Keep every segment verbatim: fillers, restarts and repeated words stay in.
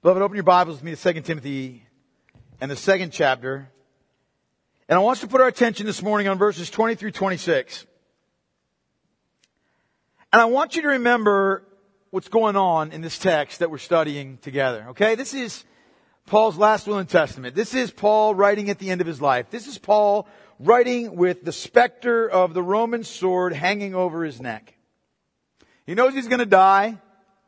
Beloved, open your Bibles with me to Second Timothy and the second chapter. And I want us to put our attention this morning on verses twenty through twenty-six. And I want you to remember what's going on in this text that we're studying together. Okay? This is Paul's last will and testament. This is Paul writing at the end of his life. This is Paul writing with the specter of the Roman sword hanging over his neck. He knows he's going to die.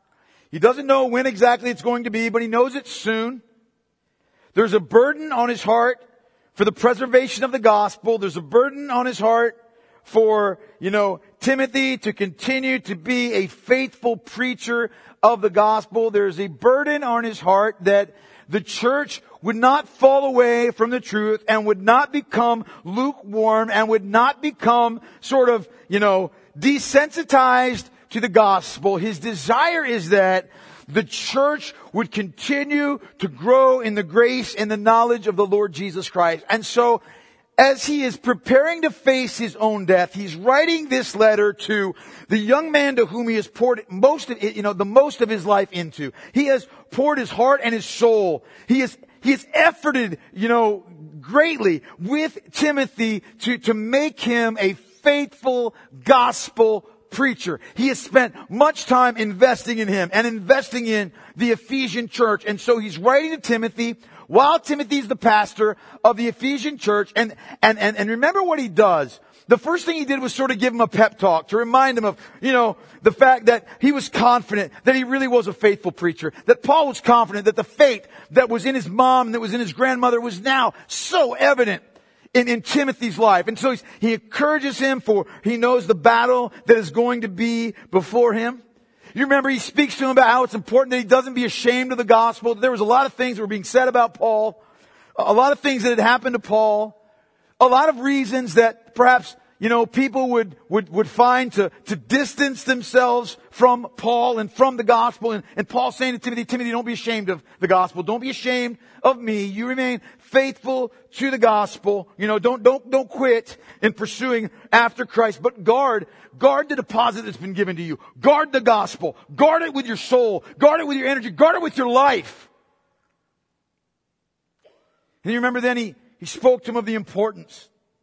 He doesn't know when exactly it's going to be, but he knows it's soon. There's a burden on his heart for the preservation of the gospel. There's a burden on his heart for, you know, Timothy to continue to be a faithful preacher of the gospel. There's a burden on his heart that the church would not fall away from the truth and would not become lukewarm and would not become sort of, you know, desensitized to the gospel. His desire is that the church would continue to grow in the grace and the knowledge of the Lord Jesus Christ. And so, as he is preparing to face his own death, he's writing this letter to the young man to whom he has poured most of, you know, the most of his life into. He has poured his heart and his soul. He has, he has efforted, you know, greatly with Timothy to, to make him a faithful gospel preacher. He has spent much time investing in him and investing in the Ephesian church. And so he's writing to Timothy while Timothy's the pastor of the Ephesian church. And, and, and, and remember what he does. The first thing he did was sort of give him a pep talk to remind him of, you know, the fact that he was confident that he really was a faithful preacher. That Paul was confident that the faith that was in his mom and that was in his grandmother was now so evident In, in Timothy's life. And so he's, he encourages him, for he knows the battle that is going to be before him. You remember he speaks to him about how it's important that he doesn't be ashamed of the gospel. There was a lot of things that were being said about Paul. A lot of things that had happened to Paul. A lot of reasons that perhaps, you know, people would, would, would find to, to distance themselves from Paul and from the gospel. And, and Paul saying to Timothy, Timothy, don't be ashamed of the gospel. Don't be ashamed of me. You remain faithful to the gospel. You know, don't, don't, don't quit in pursuing after Christ, but guard, guard the deposit that's been given to you. Guard the gospel. Guard it with your soul. Guard it with your energy. Guard it with your life. And you remember then he, he spoke to him of the importance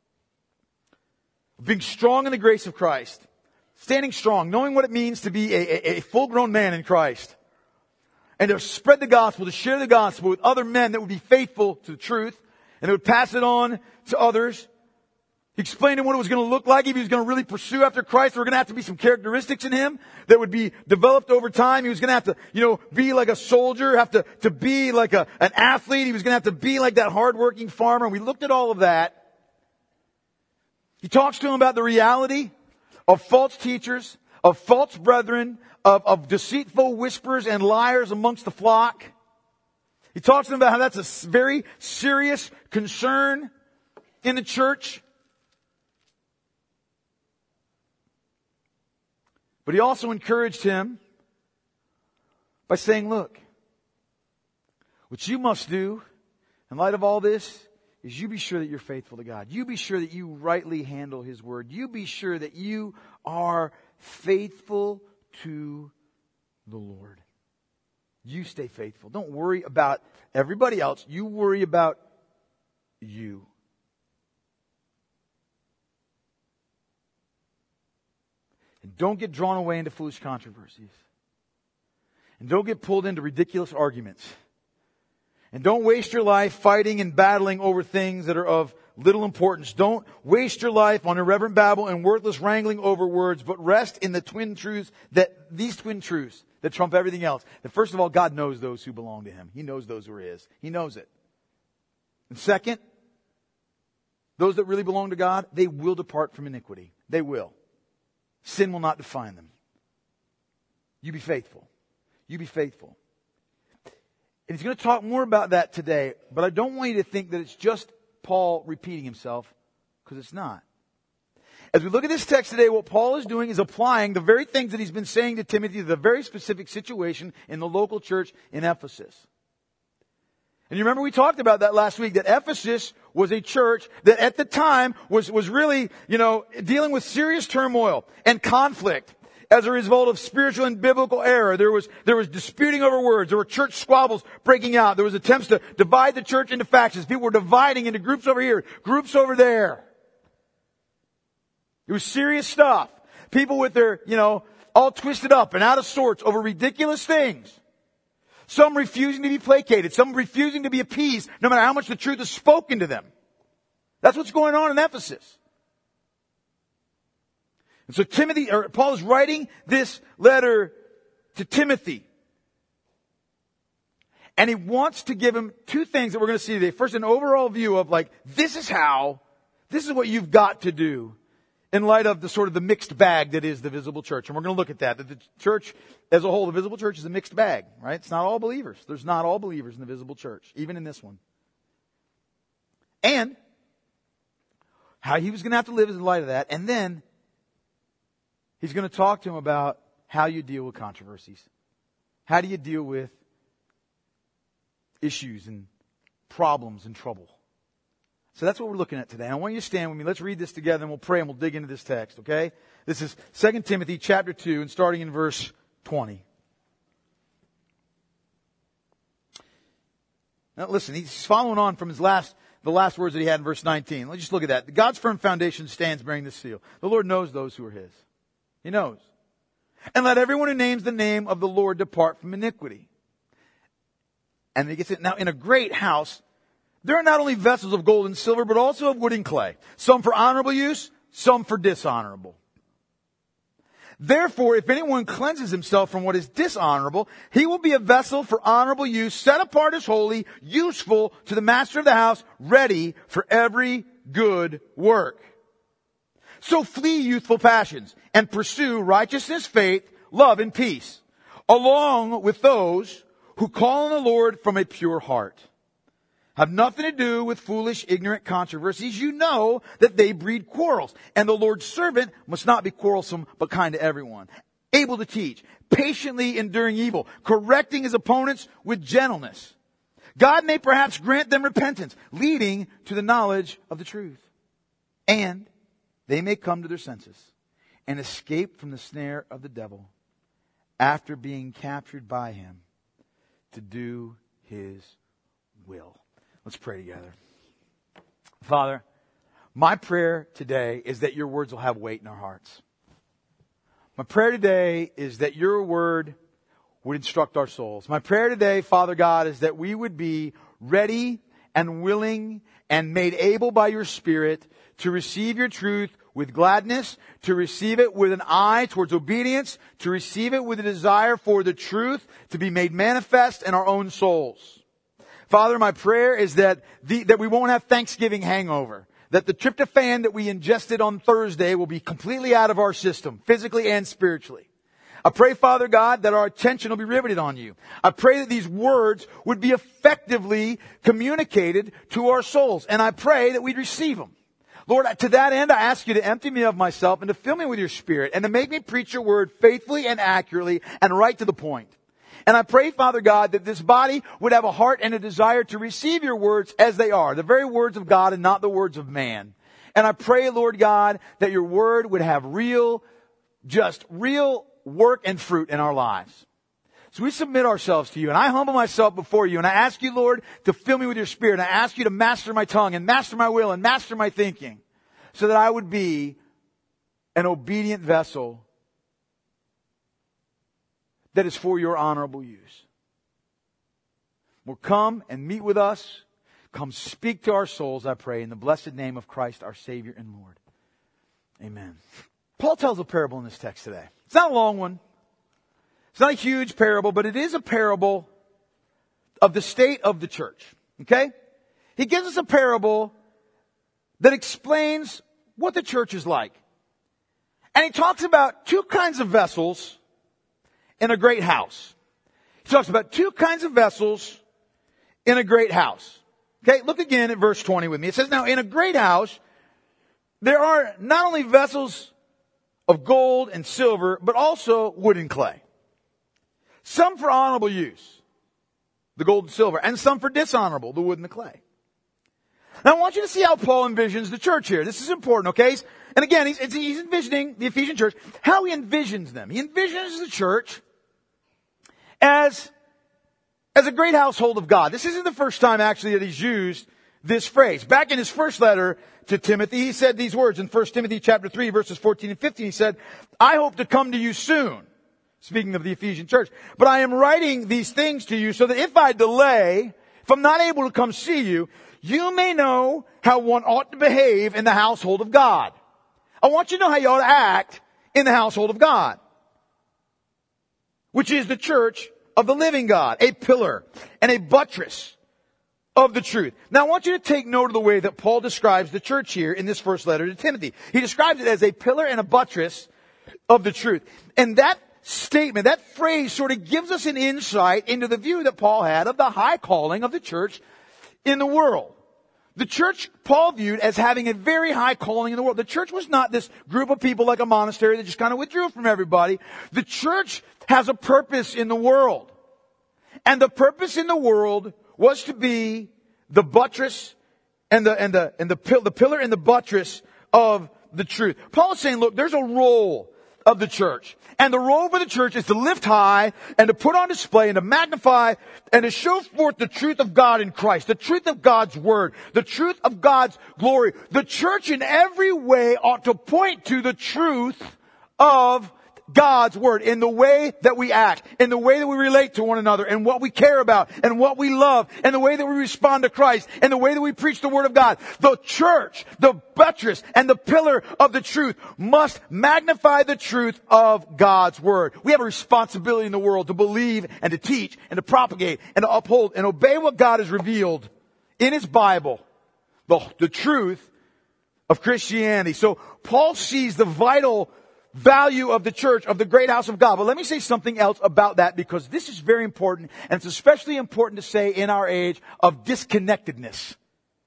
of being strong in the grace of Christ. Standing strong, knowing what it means to be a, a, a full-grown man in Christ. And to spread the gospel, to share the gospel with other men that would be faithful to the truth. And they would pass it on to others. He explained to him what it was going to look like if he was going to really pursue after Christ. There were going to have to be some characteristics in him that would be developed over time. He was going to have to, you know, be like a soldier, have to, to be like a, an athlete. He was going to have to be like that hardworking farmer. And we looked at all of that. He talks to him about the reality of false teachers, of false brethren, of, of deceitful whisperers and liars amongst the flock. He talks to them about how that's a very serious concern in the church. But he also encouraged him by saying, look, what you must do in light of all this is you be sure that you're faithful to God. You be sure that you rightly handle His word. You be sure that you are faithful to the Lord. You stay faithful. Don't worry about everybody else. You worry about you. And don't get drawn away into foolish controversies. And don't get pulled into ridiculous arguments. And don't waste your life fighting and battling over things that are of little importance. Don't waste your life on irreverent babble and worthless wrangling over words, but rest in the twin truths that, these twin truths that trump everything else. That first of all, God knows those who belong to Him. He knows those who are His. He knows it. And second, those that really belong to God, they will depart from iniquity. They will. Sin will not define them. You be faithful. You be faithful. And he's going to talk more about that today, but I don't want you to think that it's just Paul repeating himself, because it's not. As we look at this text today, what Paul is doing is applying the very things that he's been saying to Timothy to the very specific situation in the local church in Ephesus. And you remember we talked about that last week, that Ephesus was a church that at the time was, was really, you know, dealing with serious turmoil and conflict. as a result of spiritual and biblical error. There was, there was disputing over words. There were church squabbles breaking out. There was attempts to divide the church into factions. People were dividing into groups over here, groups over there. It was serious stuff. People with their, you know, all twisted up and out of sorts over ridiculous things. Some refusing to be placated. Some refusing to be appeased, no matter how much the truth is spoken to them. That's what's going on in Ephesus. And so Timothy, or Paul is writing this letter to Timothy. And he wants to give him two things that we're going to see today. First, an overall view of like, this is how, this is what you've got to do in light of the sort of the mixed bag that is the visible church. And we're going to look at that. That the church as a whole, the visible church is a mixed bag, right? It's not all believers. There's not all believers in the visible church, even in this one. And how he was going to have to live in light of that. And then he's going to talk to him about how you deal with controversies. How do you deal with issues and problems and trouble? So that's what we're looking at today. And I want you to stand with me. Let's read this together and we'll pray and we'll dig into this text, okay? This is Second Timothy chapter two and starting in verse twenty. Now listen, he's following on from his last, the last words that he had in verse nineteen. Let's just look at that. God's firm foundation stands bearing this seal. The Lord knows those who are His. He knows. And let everyone who names the name of the Lord depart from iniquity. And he gets it. Now in a great house, there are not only vessels of gold and silver, but also of wood and clay. Some for honorable use, some for dishonorable. Therefore, if anyone cleanses himself from what is dishonorable, he will be a vessel for honorable use, set apart as holy, useful to the master of the house, ready for every good work. So flee youthful passions and pursue righteousness, faith, love, and peace, along with those who call on the Lord from a pure heart. Have nothing to do with foolish, ignorant controversies. You know that they breed quarrels. And the Lord's servant must not be quarrelsome, but kind to everyone. Able to teach, patiently enduring evil, correcting his opponents with gentleness. God may perhaps grant them repentance, leading to the knowledge of the truth. And they may come to their senses and escape from the snare of the devil after being captured by him to do his will. Let's pray together. Father, my prayer today is that your words will have weight in our hearts. My prayer today is that your word would instruct our souls. My prayer today, Father God, is that we would be ready and willing and made able by your Spirit to receive your truth with gladness, to receive it with an eye towards obedience, to receive it with a desire for the truth to be made manifest in our own souls. Father, my prayer is that the, that we won't have Thanksgiving hangover. That the tryptophan that we ingested on Thursday will be completely out of our system, physically and spiritually. I pray, Father God, that our attention will be riveted on you. I pray that these words would be effectively communicated to our souls. And I pray that we'd receive them. Lord, to that end, I ask you to empty me of myself and to fill me with your Spirit and to make me preach your word faithfully and accurately and right to the point. And I pray, Father God, that this body would have a heart and a desire to receive your words as they are, the very words of God and not the words of man. And I pray, Lord God, that your word would have real, just real work and fruit in our lives. So we submit ourselves to you, and I humble myself before you, and I ask you, Lord, to fill me with your Spirit, and I ask you to master my tongue and master my will and master my thinking so that I would be an obedient vessel that is for your honorable use. Well, come and meet with us. Come speak to our souls, I pray, in the blessed name of Christ, our Savior and Lord. Amen. Paul tells a parable in this text today. It's not a long one. It's not a huge parable, but it is a parable of the state of the church. Okay? He gives us a parable that explains what the church is like. And he talks about two kinds of vessels in a great house. He talks about two kinds of vessels in a great house. Okay, look again at verse twenty with me. It says, now in a great house, there are not only vessels of gold and silver, but also wood and clay. Some for honorable use, the gold and silver, and some for dishonorable, the wood and the clay. Now I want you to see how Paul envisions the church here. This is important, okay? And again, he's, he's envisioning the Ephesian church, how he envisions them. He envisions the church as, as a great household of God. This isn't the first time actually that he's used this phrase. Back in his first letter to Timothy, he said these words in First Timothy chapter three, verses fourteen and fifteen. He said, I hope to come to you soon. Speaking of the Ephesian church. But I am writing these things to you so that if I delay, if I'm not able to come see you, you may know how one ought to behave in the household of God. I want you to know how you ought to act in the household of God, which is the church of the living God, a pillar and a buttress of the truth. Now I want you to take note of the way that Paul describes the church here in this first letter to Timothy. He describes it as a pillar and a buttress of the truth. And that statement, that phrase sort of gives us an insight into the view that Paul had of the high calling of the church in the world. The church Paul viewed as having a very high calling in the world. The church was not this group of people like a monastery that just kind of withdrew from everybody. The church has a purpose in the world. And the purpose in the world was to be the buttress and the, and the, and the, pill, the pillar and the buttress of the truth. Paul is saying, look, there's a role of the church. And the role for the church is to lift high and to put on display and to magnify and to show forth the truth of God in Christ, the truth of God's word, the truth of God's glory. The church in every way ought to point to the truth of God's word in the way that we act, in the way that we relate to one another, and what we care about, and what we love, and the way that we respond to Christ, and the way that we preach the word of God. The church, the buttress, and the pillar of the truth must magnify the truth of God's word. We have a responsibility in the world to believe and to teach and to propagate and to uphold and obey what God has revealed in His Bible, the, the truth of Christianity. So Paul sees the vital value of the church, of the great house of God. But let me say something else about that, because this is very important, and it's especially important to say in our age of disconnectedness.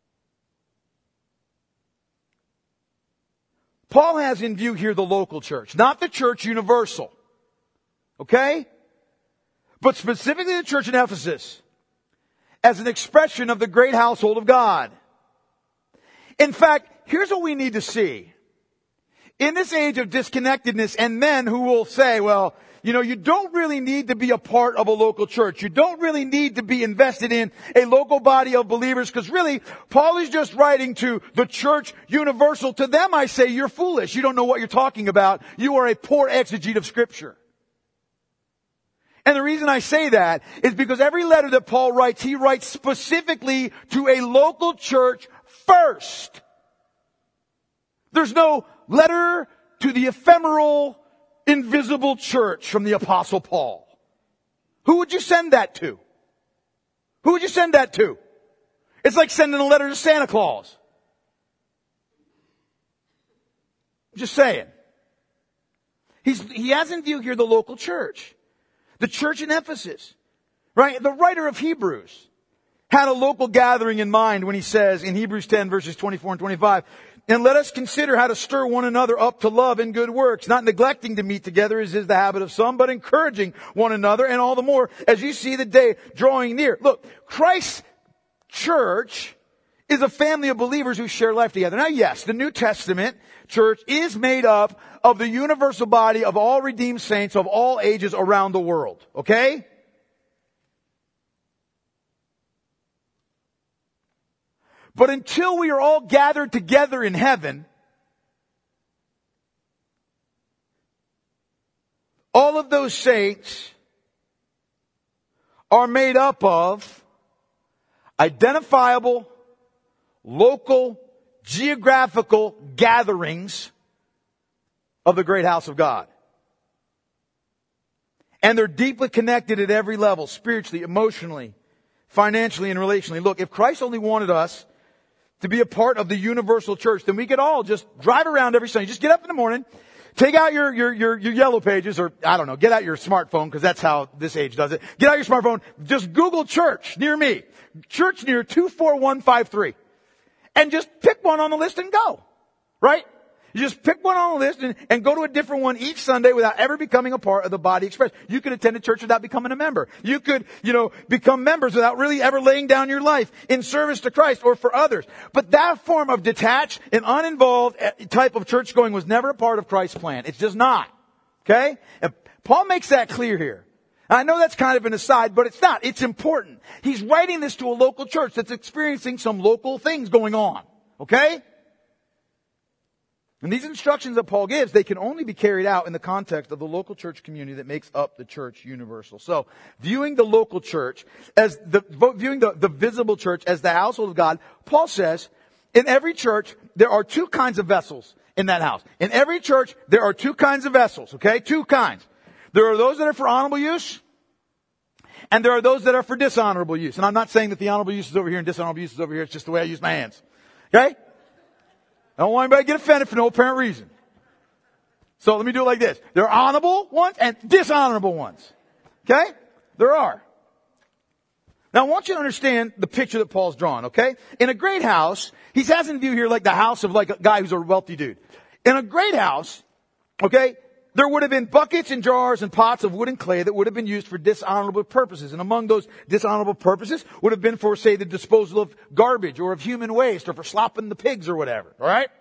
Paul has in view here the local church, not the church universal. Okay? But specifically the church in Ephesus as an expression of the great household of God. In fact, here's what we need to see. In this age of disconnectedness and men who will say, well, you know, you don't really need to be a part of a local church. You don't really need to be invested in a local body of believers, because really, Paul is just writing to the church universal. To them, I say, you're foolish. You don't know what you're talking about. You are a poor exegete of Scripture. And the reason I say that is because every letter that Paul writes, he writes specifically to a local church first. There's no letter to the ephemeral, invisible church from the Apostle Paul. Who would you send that to? Who would you send that to? It's like sending a letter to Santa Claus. Just saying. He's, he has in view here the local church. The church in Ephesus. Right? The writer of Hebrews had a local gathering in mind when he says in Hebrews ten verses twenty-four and twenty-five, and let us consider how to stir one another up to love and good works, not neglecting to meet together as is the habit of some, but encouraging one another, and all the more as you see the day drawing near. Look, Christ's church is a family of believers who share life together. Now, yes, the New Testament church is made up of the universal body of all redeemed saints of all ages around the world. Okay? But until we are all gathered together in heaven, all of those saints are made up of identifiable, local, geographical gatherings of the great house of God. And they're deeply connected at every level, spiritually, emotionally, financially, and relationally. Look, if Christ only wanted us to be a part of the universal church, then we could all just drive around every Sunday. Just get up in the morning, take out your, your, your, your yellow pages, or I don't know, get out your smartphone, because that's how this age does it. Get out your smartphone, just Google church near me. Church near two four one five three. And just pick one on the list and go. Right? You just pick one on the list and, and go to a different one each Sunday without ever becoming a part of the body express. You could attend a church without becoming a member. You could, you know, become members without really ever laying down your life in service to Christ or for others. But that form of detached and uninvolved type of church going was never a part of Christ's plan. It's just not. Okay? And Paul makes that clear here. I know that's kind of an aside, but it's not. It's important. He's writing this to a local church that's experiencing some local things going on. Okay? And these instructions that Paul gives, they can only be carried out in the context of the local church community that makes up the church universal. So, viewing the local church as the, viewing the, the visible church as the household of God, Paul says, in every church, there are two kinds of vessels in that house. In every church, there are two kinds of vessels, okay? Two kinds. There are those that are for honorable use, and there are those that are for dishonorable use. And I'm not saying that the honorable use is over here and dishonorable use is over here. It's just the way I use my hands. Okay? I don't want anybody to get offended for no apparent reason. So let me do it like this. There are honorable ones and dishonorable ones. Okay? There are. Now I want you to understand the picture that Paul's drawn, okay? In a great house, he has in view here like the house of like a guy who's a wealthy dude. In a great house, okay, there would have been buckets and jars and pots of wood and clay that would have been used for dishonorable purposes. And among those dishonorable purposes would have been for, say, the disposal of garbage or of human waste or for slopping the pigs or whatever. All right?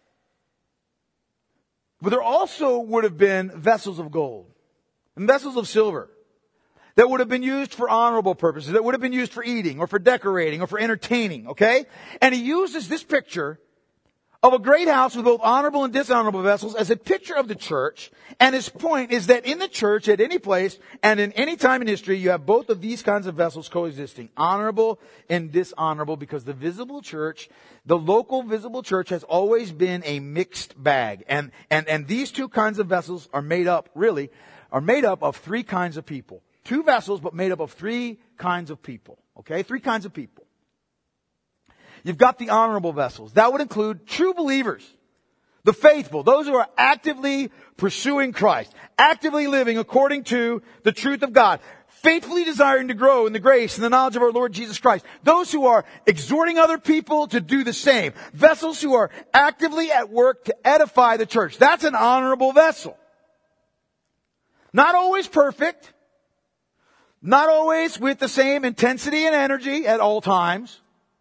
But there also would have been vessels of gold and vessels of silver that would have been used for honorable purposes, that would have been used for eating or for decorating or for entertaining. Okay? And he uses this picture of a great house with both honorable and dishonorable vessels as a picture of the church. And his point is that in the church, at any place, and in any time in history, you have both of these kinds of vessels coexisting, honorable and dishonorable, because the visible church, the local visible church, has always been a mixed bag. And, and, and these two kinds of vessels are made up, really, are made up of three kinds of people. Two vessels, but made up of three kinds of people. Okay? Three kinds of people. You've got the honorable vessels. That would include true believers, the faithful, those who are actively pursuing Christ, actively living according to the truth of God, faithfully desiring to grow in the grace and the knowledge of our Lord Jesus Christ. Those who are exhorting other people to do the same. Vessels who are actively at work to edify the church. That's an honorable vessel. Not always perfect. Not always with the same intensity and energy at all times.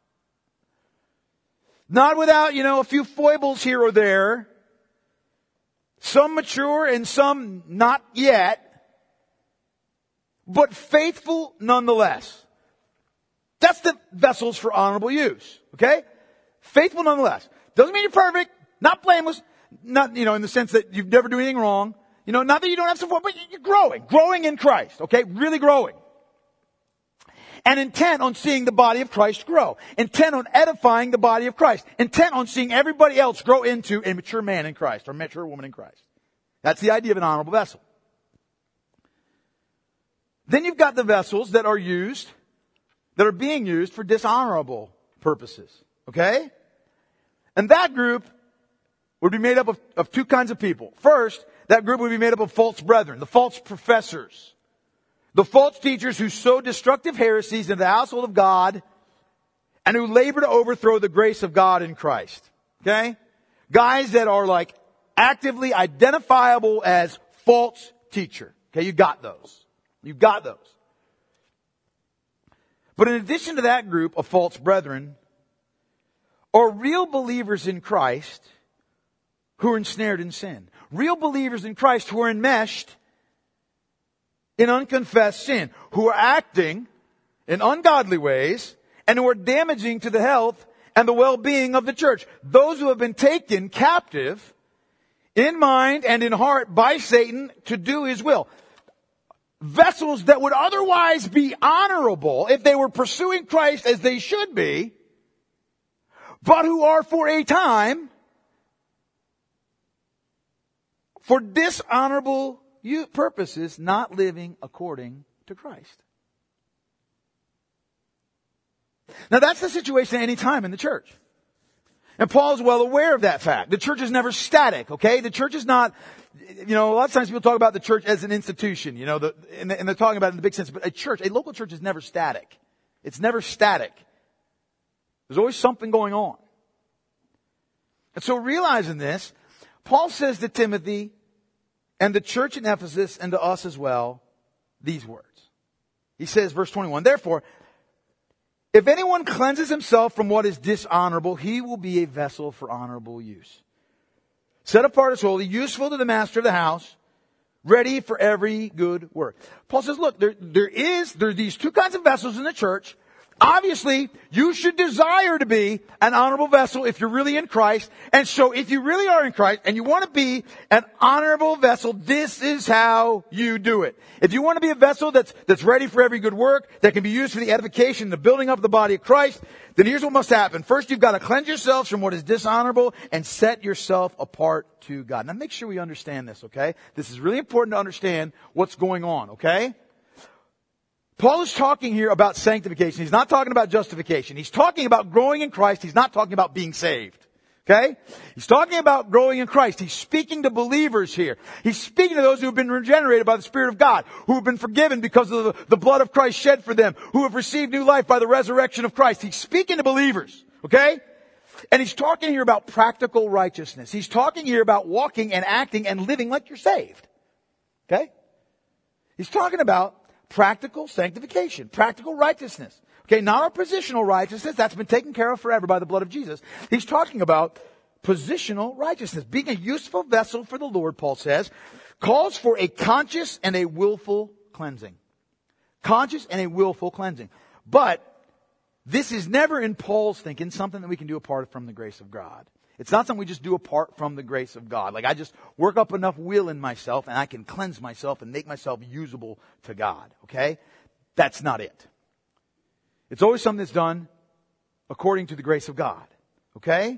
Not without, you know, a few foibles here or there. Some mature and some not yet. But faithful nonetheless. That's the vessels for honorable use. Okay? Faithful nonetheless. Doesn't mean you're perfect. Not blameless. Not, you know, in the sense that you never do anything wrong. You know, not that you don't have support, but you're growing. Growing in Christ. Okay? Really growing. And intent on seeing the body of Christ grow. Intent on edifying the body of Christ. Intent on seeing everybody else grow into a mature man in Christ or mature woman in Christ. That's the idea of an honorable vessel. Then you've got the vessels that are used, that are being used for dishonorable purposes. Okay? And that group would be made up of, of two kinds of people. First, that group would be made up of false brethren, the false professors. The false teachers who sow destructive heresies into the household of God and who labor to overthrow the grace of God in Christ. Okay? Guys that are like actively identifiable as false teacher. Okay, you got those. You got those. But in addition to that group of false brethren, are real believers in Christ who are ensnared in sin. Real believers in Christ who are enmeshed in unconfessed sin, who are acting in ungodly ways and who are damaging to the health and the well-being of the church. Those who have been taken captive in mind and in heart by Satan to do his will. Vessels that would otherwise be honorable if they were pursuing Christ as they should be, but who are for a time for dishonorable purposes, not living according to Christ. Now that's the situation at any time in the church. And Paul is well aware of that fact. The church is never static, okay? The church is not, you know, a lot of times people talk about the church as an institution, you know, the, and, and they're talking about it in the big sense, but a church, a local church is never static. It's never static. There's always something going on. And so realizing this, Paul says to Timothy and the church in Ephesus and to us as well, these words. He says, verse twenty-one, therefore, if anyone cleanses himself from what is dishonorable, he will be a vessel for honorable use, set apart as holy, useful to the master of the house, ready for every good work. Paul says, look, there, there is, there are these two kinds of vessels in the church. Obviously, you should desire to be an honorable vessel if you're really in Christ. And so if you really are in Christ and you want to be an honorable vessel, this is how you do it. If you want to be a vessel that's, that's ready for every good work, that can be used for the edification, the building up of the body of Christ, then here's what must happen. First, you've got to cleanse yourselves from what is dishonorable and set yourself apart to God. Now make sure we understand this, okay? This is really important to understand what's going on, okay? Paul is talking here about sanctification. He's not talking about justification. He's talking about growing in Christ. He's not talking about being saved. Okay? He's talking about growing in Christ. He's speaking to believers here. He's speaking to those who have been regenerated by the Spirit of God, who have been forgiven because of the, the blood of Christ shed for them, who have received new life by the resurrection of Christ. He's speaking to believers. Okay? And he's talking here about practical righteousness. He's talking here about walking and acting and living like you're saved. Okay? He's talking about practical sanctification, practical righteousness. Okay, not our positional righteousness. That's been taken care of forever by the blood of Jesus. He's talking about positional righteousness. Being a useful vessel for the Lord, Paul says, calls for a conscious and a willful cleansing. Conscious and a willful cleansing. But this is never in Paul's thinking something that we can do apart from the grace of God. It's not something we just do apart from the grace of God. Like I just work up enough will in myself and I can cleanse myself and make myself usable to God. Okay? That's not it. It's always something that's done according to the grace of God. Okay?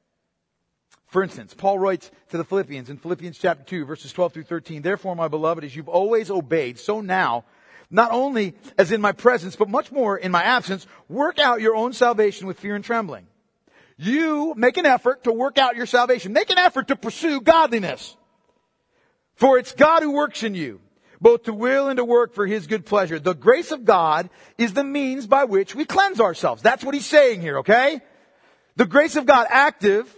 For instance, Paul writes to the Philippians in Philippians chapter two, verses twelve through thirteen, therefore, my beloved, as you've always obeyed, so now, not only as in my presence, but much more in my absence, work out your own salvation with fear and trembling. You make an effort to work out your salvation. Make an effort to pursue godliness. For it's God who works in you, both to will and to work for His good pleasure. The grace of God is the means by which we cleanse ourselves. That's what he's saying here, okay? The grace of God active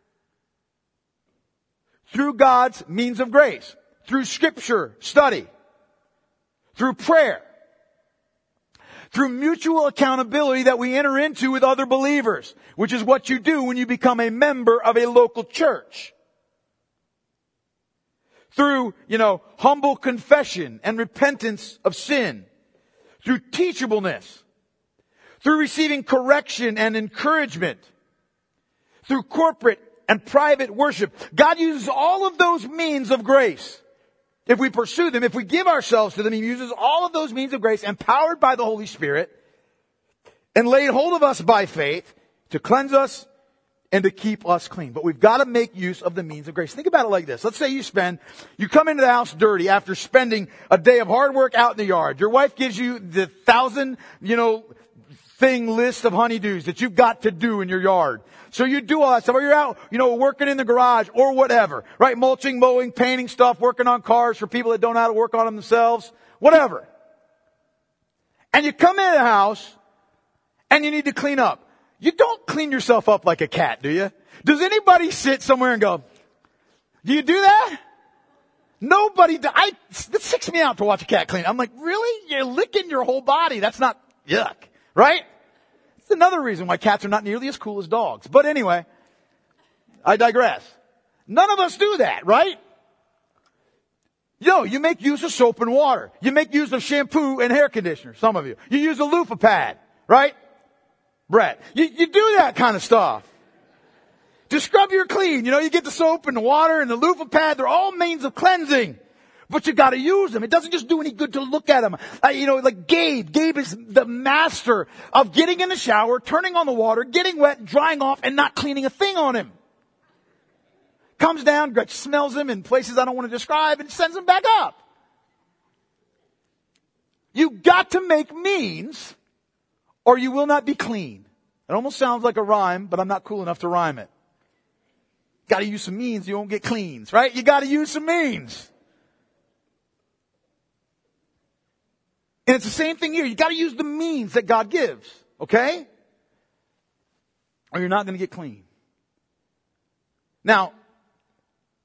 through God's means of grace. Through Scripture study. Through prayer. Through mutual accountability that we enter into with other believers, which is what you do when you become a member of a local church. Through, you know, humble confession and repentance of sin. Through teachableness. Through receiving correction and encouragement. Through corporate and private worship. God uses all of those means of grace. If we pursue them, if we give ourselves to them, He uses all of those means of grace, empowered by the Holy Spirit, and laid hold of us by faith to cleanse us and to keep us clean. But we've got to make use of the means of grace. Think about it like this. Let's say you spend, you come into the house dirty after spending a day of hard work out in the yard. Your wife gives you the thousand, you know, thing list of honeydews that you've got to do in your yard. So you do all that stuff, or you're out, you know, working in the garage or whatever, right? Mulching, mowing, painting stuff, working on cars for people that don't know how to work on them themselves, whatever. And you come into the house and you need to clean up. You don't clean yourself up like a cat, do you? Does anybody sit somewhere and go, do you do that? Nobody, do, I, it sicks me out to watch a cat clean. I'm like, really? You're licking your whole body. That's not, yuck, right? It's another reason why cats are not nearly as cool as dogs. But anyway, I digress. None of us do that, right? Yo, you make use of soap and water. You make use of shampoo and hair conditioner, some of you. You use a loofah pad, right? Brett, you, you do that kind of stuff. To scrub your clean, you know, you get the soap and the water and the loofah pad. They're all means of cleansing. But you gotta use them. It doesn't just do any good to look at them. Uh, you know, like Gabe. Gabe is the master of getting in the shower, turning on the water, getting wet, drying off, and not cleaning a thing on him. Comes down, Gretch smells him in places I don't want to describe, and sends him back up. You got to make means, or you will not be clean. It almost sounds like a rhyme, but I'm not cool enough to rhyme it. Gotta use some means, you won't get cleans, right? You gotta use some means. And it's the same thing here. You got to use the means that God gives, okay? Or you're not going to get clean. Now,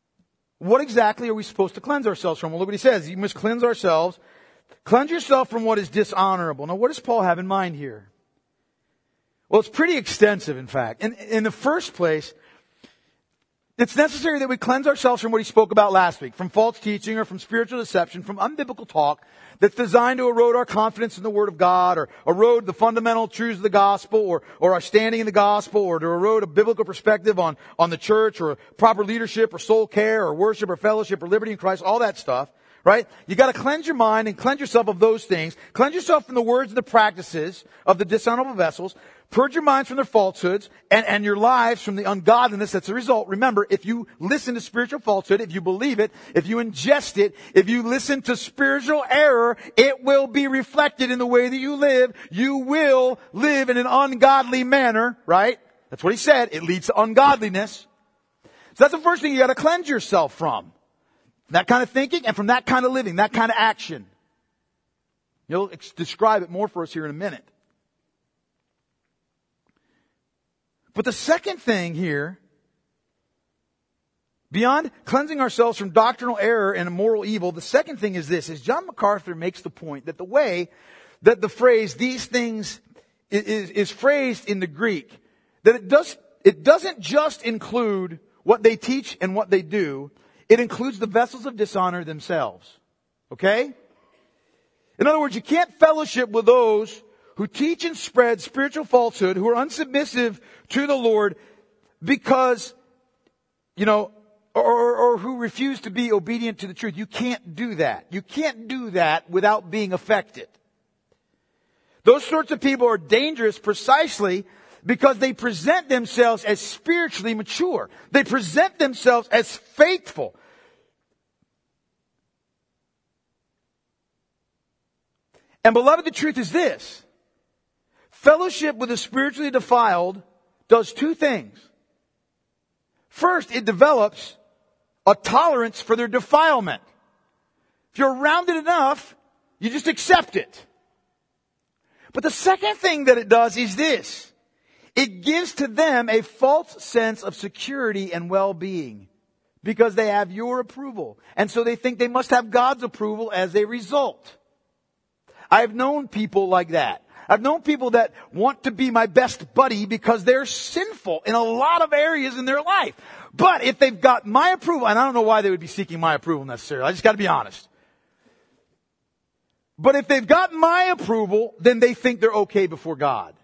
what exactly are we supposed to cleanse ourselves from? Well, look what he says. You must cleanse ourselves. Cleanse yourself from what is dishonorable. Now, what does Paul have in mind here? Well, it's pretty extensive, in fact. In, in the first place, it's necessary that we cleanse ourselves from what he spoke about last week, from false teaching or from spiritual deception, from unbiblical talk that's designed to erode our confidence in the Word of God, or erode the fundamental truths of the gospel, or, or our standing in the gospel, or to erode a biblical perspective on, on the church, or proper leadership, or soul care, or worship, or fellowship, or liberty in Christ, all that stuff. Right? You gotta cleanse your mind and cleanse yourself of those things. Cleanse yourself from the words and the practices of the dishonorable vessels. Purge your minds from their falsehoods and, and your lives from the ungodliness that's a result. Remember, if you listen to spiritual falsehood, if you believe it, if you ingest it, if you listen to spiritual error, it will be reflected in the way that you live. You will live in an ungodly manner, right? That's what he said. It leads to ungodliness. So that's the first thing you gotta cleanse yourself from. That kind of thinking and from that kind of living, that kind of action. He'll ex- describe it more for us here in a minute. But the second thing here, beyond cleansing ourselves from doctrinal error and immoral evil, the second thing is this, is John MacArthur makes the point that the way that the phrase, these things, is, is, is phrased in the Greek, that it does, it doesn't just include what they teach and what they do, it includes the vessels of dishonor themselves. Okay? In other words, you can't fellowship with those who teach and spread spiritual falsehood, who are unsubmissive to the Lord because, you know, or, or, or who refuse to be obedient to the truth. You can't do that. You can't do that without being affected. Those sorts of people are dangerous precisely because they present themselves as spiritually mature. They present themselves as faithful. And beloved, the truth is this. Fellowship with the spiritually defiled does two things. First, it develops a tolerance for their defilement. If you're around it enough, you just accept it. But the second thing that it does is this. It gives to them a false sense of security and well-being because they have your approval. And so they think they must have God's approval as a result. I've known people like that. I've known people that want to be my best buddy because they're sinful in a lot of areas in their life. But if they've got my approval, and I don't know why they would be seeking my approval necessarily. I just got to be honest. But if they've got my approval, then they think they're okay before God.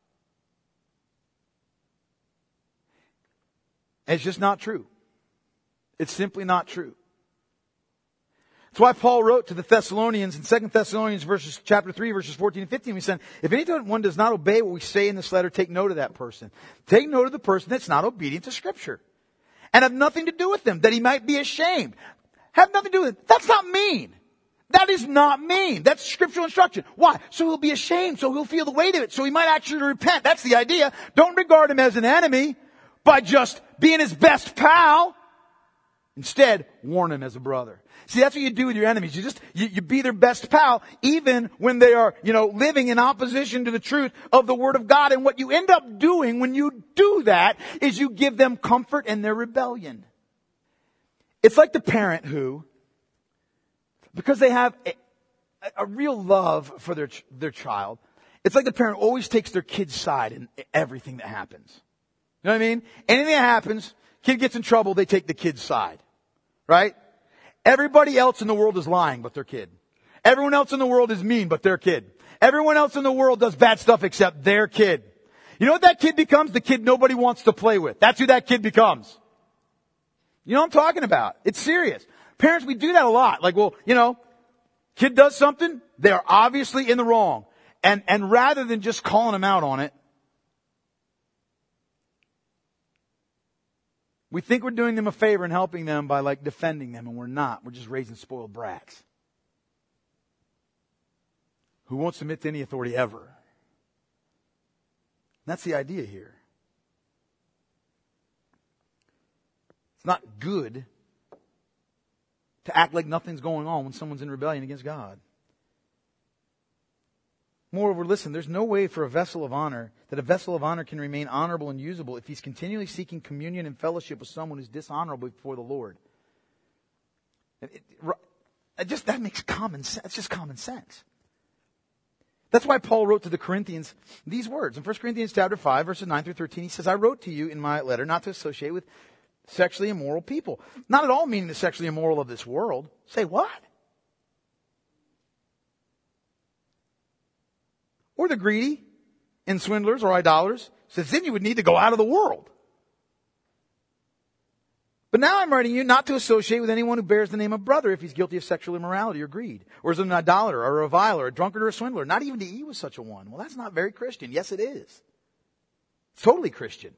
And it's just not true. It's simply not true. That's why Paul wrote to the Thessalonians in Second Thessalonians verses, chapter three, verses fourteen and fifteen. He said, if anyone does not obey what we say in this letter, take note of that person. Take note of the person that's not obedient to Scripture. And have nothing to do with them, that he might be ashamed. Have nothing to do with it. That's not mean. That is not mean. That's scriptural instruction. Why? So he'll be ashamed. So he'll feel the weight of it. So he might actually repent. That's the idea. Don't regard him as an enemy by just being his best pal. Instead, warn him as a brother. See, that's what you do with your enemies. You just, you, you be their best pal, even when they are, you know, living in opposition to the truth of the Word of God. And what you end up doing when you do that is you give them comfort in their rebellion. It's like the parent who, because they have a, a real love for their, their child, it's like the parent always takes their kid's side in everything that happens. You know what I mean? Anything that happens, kid gets in trouble, they take the kid's side. Right? Everybody else in the world is lying but their kid. Everyone else in the world is mean but their kid. Everyone else in the world does bad stuff except their kid. You know what that kid becomes? The kid nobody wants to play with. That's who that kid becomes. You know what I'm talking about? It's serious. Parents, we do that a lot. Like, well, you know, kid does something, they're obviously in the wrong. And, and rather than just calling them out on it, we think we're doing them a favor and helping them by like defending them, and we're not. We're just raising spoiled brats who won't submit to any authority ever. And that's the idea here. It's not good to act like nothing's going on when someone's in rebellion against God. Moreover, listen, there's no way for a vessel of honor, that a vessel of honor can remain honorable and usable if he's continually seeking communion and fellowship with someone who's dishonorable before the Lord. It, it, it just, that makes common sense. It's just common sense. That's why Paul wrote to the Corinthians these words. In First Corinthians chapter five, verses nine through thirteen, he says, I wrote to you in my letter not to associate with sexually immoral people. Not at all meaning the sexually immoral of this world. Say what? Or the greedy and swindlers or idolaters. Says then you would need to go out of the world. But now I'm writing you not to associate with anyone who bears the name of brother if he's guilty of sexual immorality or greed, or is an idolater or a reviler, a drunkard or a swindler, not even to eat with such a one. Well, that's not very Christian. Yes, it is. It's totally Christian.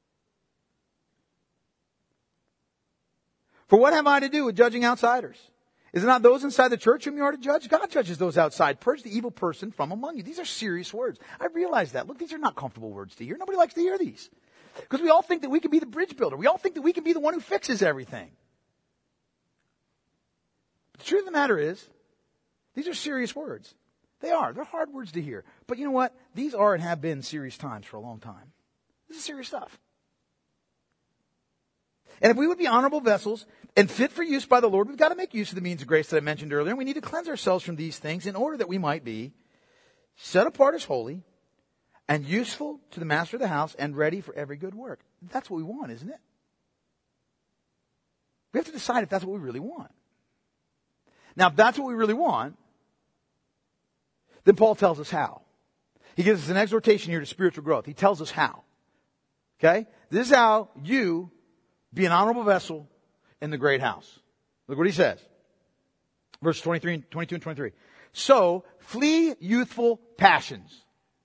For what have I to do with judging outsiders? Is it not those inside the church whom you are to judge? God judges those outside. Purge the evil person from among you. These are serious words. I realize that. Look, these are not comfortable words to hear. Nobody likes to hear these. Because we all think that we can be the bridge builder. We all think that we can be the one who fixes everything. But the truth of the matter is, these are serious words. They are. They're hard words to hear. But you know what? These are and have been serious times for a long time. This is serious stuff. And if we would be honorable vessels and fit for use by the Lord, we've got to make use of the means of grace that I mentioned earlier. And we need to cleanse ourselves from these things in order that we might be set apart as holy and useful to the master of the house and ready for every good work. That's what we want, isn't it? We have to decide if that's what we really want. Now, if that's what we really want, then Paul tells us how. He gives us an exhortation here to spiritual growth. He tells us how. Okay? This is how you be an honorable vessel in the great house. Look what he says. Verse twenty-three, twenty-two and twenty-three. So, flee youthful passions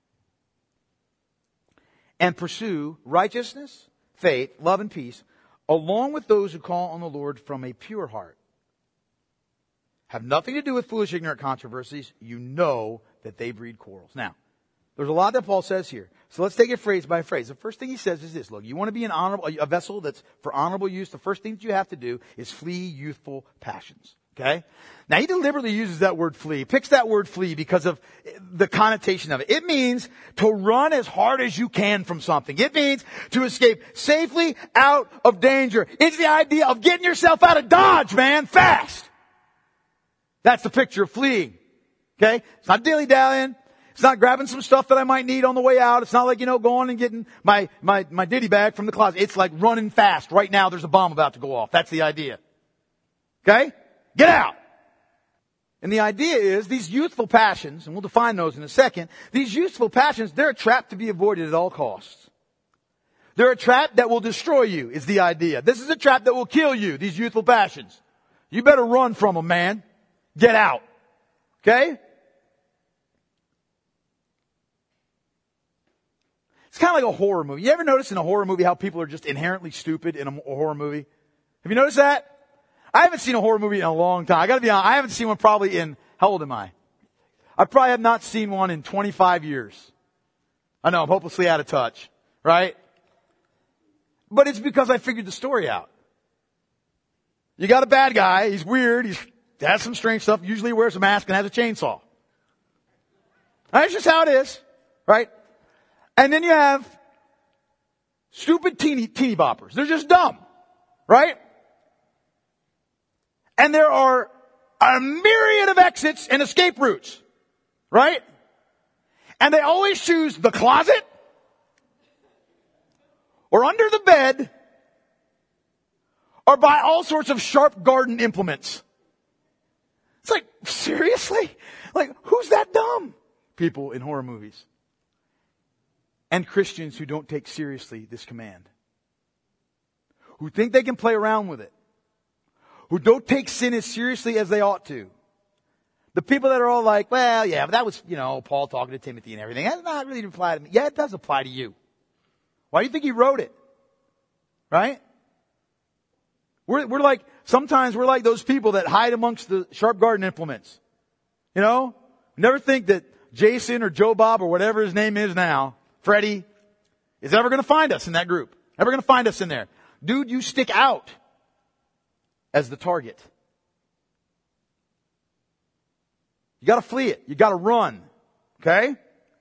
and pursue righteousness, faith, love, and peace, along with those who call on the Lord from a pure heart. Have nothing to do with foolish, ignorant controversies. You know that they breed quarrels. Now, there's a lot that Paul says here. So let's take it phrase by phrase. The first thing he says is this. Look, you want to be an honorable, a vessel that's for honorable use. The first thing that you have to do is flee youthful passions. Okay? Now he deliberately uses that word flee. He picks that word flee because of the connotation of it. It means to run as hard as you can from something. It means to escape safely out of danger. It's the idea of getting yourself out of Dodge, man, fast. That's the picture of fleeing. Okay? It's not dilly-dallying. It's not grabbing some stuff that I might need on the way out. It's not like, you know, going and getting my, my, my ditty bag from the closet. It's like running fast. Right now there's a bomb about to go off. That's the idea. Okay? Get out! And the idea is these youthful passions, and we'll define those in a second, these youthful passions, they're a trap to be avoided at all costs. They're a trap that will destroy you, is the idea. This is a trap that will kill you, these youthful passions. You better run from them, man. Get out. Okay? It's kind of like a horror movie. You ever notice in a horror movie how people are just inherently stupid in a horror movie? Have you noticed that? I haven't seen a horror movie in a long time. I gotta be honest, I haven't seen one probably in, how old am I? I probably have not seen one in twenty-five years. I know, I'm hopelessly out of touch, right? But it's because I figured the story out. You got a bad guy, he's weird, he's has some strange stuff, usually wears a mask and has a chainsaw. That's just how it is, right? And then you have stupid teeny, teeny boppers. They're just dumb, right? And there are a myriad of exits and escape routes, right? And they always choose the closet or under the bed or by all sorts of sharp garden implements. It's like, seriously? Like, who's that dumb? People in horror movies. And Christians who don't take seriously this command. Who think they can play around with it. Who don't take sin as seriously as they ought to. The people that are all like, well, yeah, but that was, you know, Paul talking to Timothy and everything. That's not really apply to me. Yeah, it does apply to you. Why do you think he wrote it? Right? We're, we're like, sometimes we're like those people that hide amongst the sharp garden implements. You know? Never think that Jason or Joe Bob or whatever his name is now, Freddie, is ever going to find us in that group. Ever going to find us in there. Dude, you stick out as the target. You got to flee it. You got to run. Okay?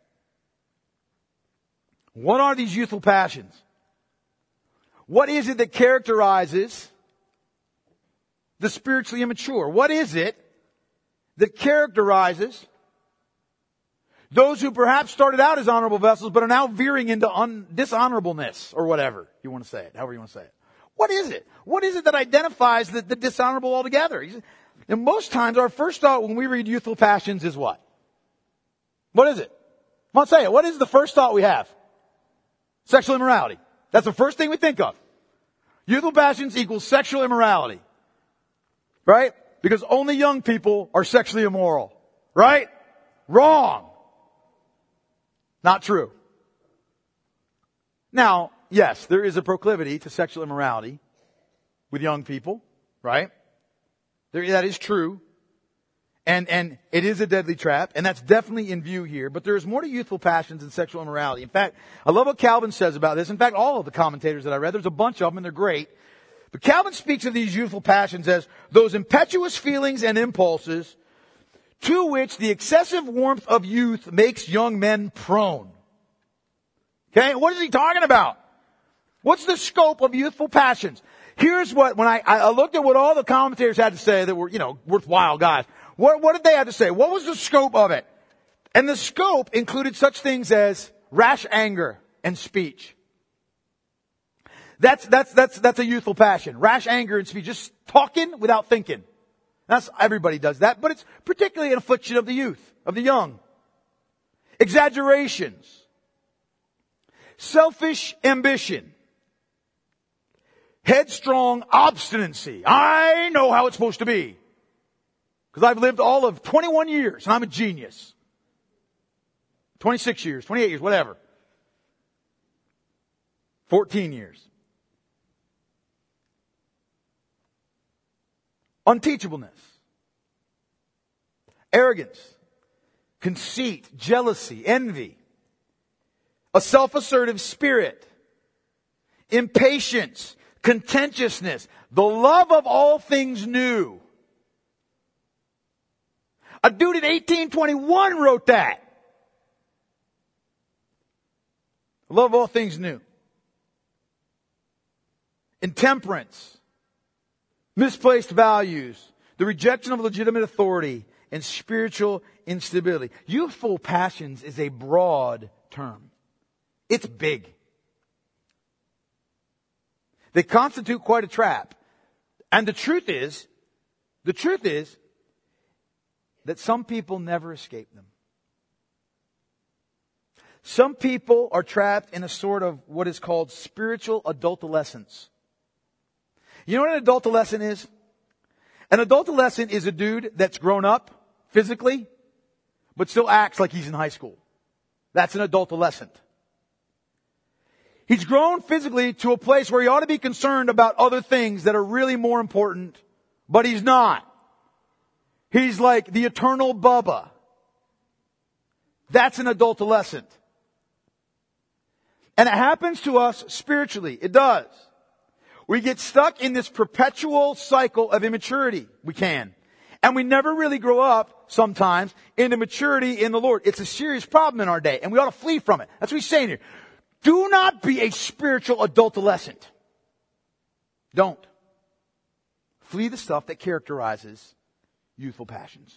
What are these youthful passions? What is it that characterizes the spiritually immature? What is it that characterizes those who perhaps started out as honorable vessels but are now veering into un- dishonorableness or whatever you want to say it, however you want to say it? What is it? What is it that identifies the, the dishonorable altogether? And most times our first thought when we read youthful passions is what? What is it? Come on, say it. What is the first thought we have? Sexual immorality. That's the first thing we think of. Youthful passions equals sexual immorality. Right? Because only young people are sexually immoral. Right? Wrong. Not true. Now, yes, there is a proclivity to sexual immorality with young people. Right? There, that is true. And, and it is a deadly trap, and that's definitely in view here. But there is more to youthful passions than sexual immorality. In fact, I love what Calvin says about this. In fact, all of the commentators that I read, there's a bunch of them, and they're great. But Calvin speaks of these youthful passions as those impetuous feelings and impulses to which the excessive warmth of youth makes young men prone. Okay, what is he talking about? What's the scope of youthful passions? Here's what, when I, I looked at what all the commentators had to say that were, you know, worthwhile guys. What, what did they have to say? What was the scope of it? And the scope included such things as rash anger and speech. That's, that's, that's, that's a youthful passion. Rash anger and speech. Just talking without thinking. That's, everybody does that, but it's particularly an affliction of the youth, of the young. Exaggerations. Selfish ambition. Headstrong obstinacy. I know how it's supposed to be. Because I've lived all of twenty-one years and I'm a genius. twenty-six years, twenty-eight years, whatever. fourteen years. Unteachableness. Arrogance. Conceit, jealousy, envy. A self-assertive spirit. Impatience. Contentiousness. The love of all things new. A dude in eighteen twenty-one wrote that. Love all things new. Intemperance. Misplaced values. The rejection of legitimate authority. And spiritual instability. Youthful passions is a broad term. It's big. They constitute quite a trap. And the truth is, the truth is, that some people never escape them. Some people are trapped in a sort of what is called spiritual adultolescence. You know what an adultolescent is? An adultolescent is a dude that's grown up physically, but still acts like he's in high school. That's an adultolescent. He's grown physically to a place where he ought to be concerned about other things that are really more important, but he's not. He's like the eternal Bubba. That's an adultolescent. And it happens to us spiritually. It does. We get stuck in this perpetual cycle of immaturity. We can. And we never really grow up, sometimes, into maturity in the Lord. It's a serious problem in our day, and we ought to flee from it. That's what he's saying here. Do not be a spiritual adultolescent. Don't. Flee the stuff that characterizes youthful passions.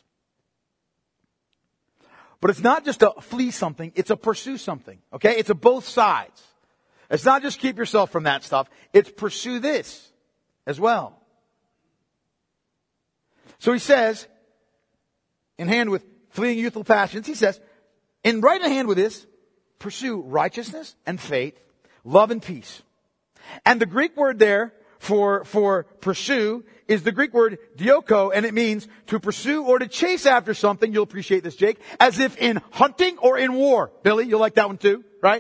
But it's not just a flee something, it's a pursue something. Okay? It's a both sides. It's not just keep yourself from that stuff, it's pursue this as well. So he says, in hand with fleeing youthful passions, he says, in right in hand with this, pursue righteousness and faith, love and peace. And the Greek word there for, for pursue is the Greek word dioko, and it means to pursue or to chase after something. You'll appreciate this, Jake. As if in hunting or in war. Billy, you'll like that one too, right?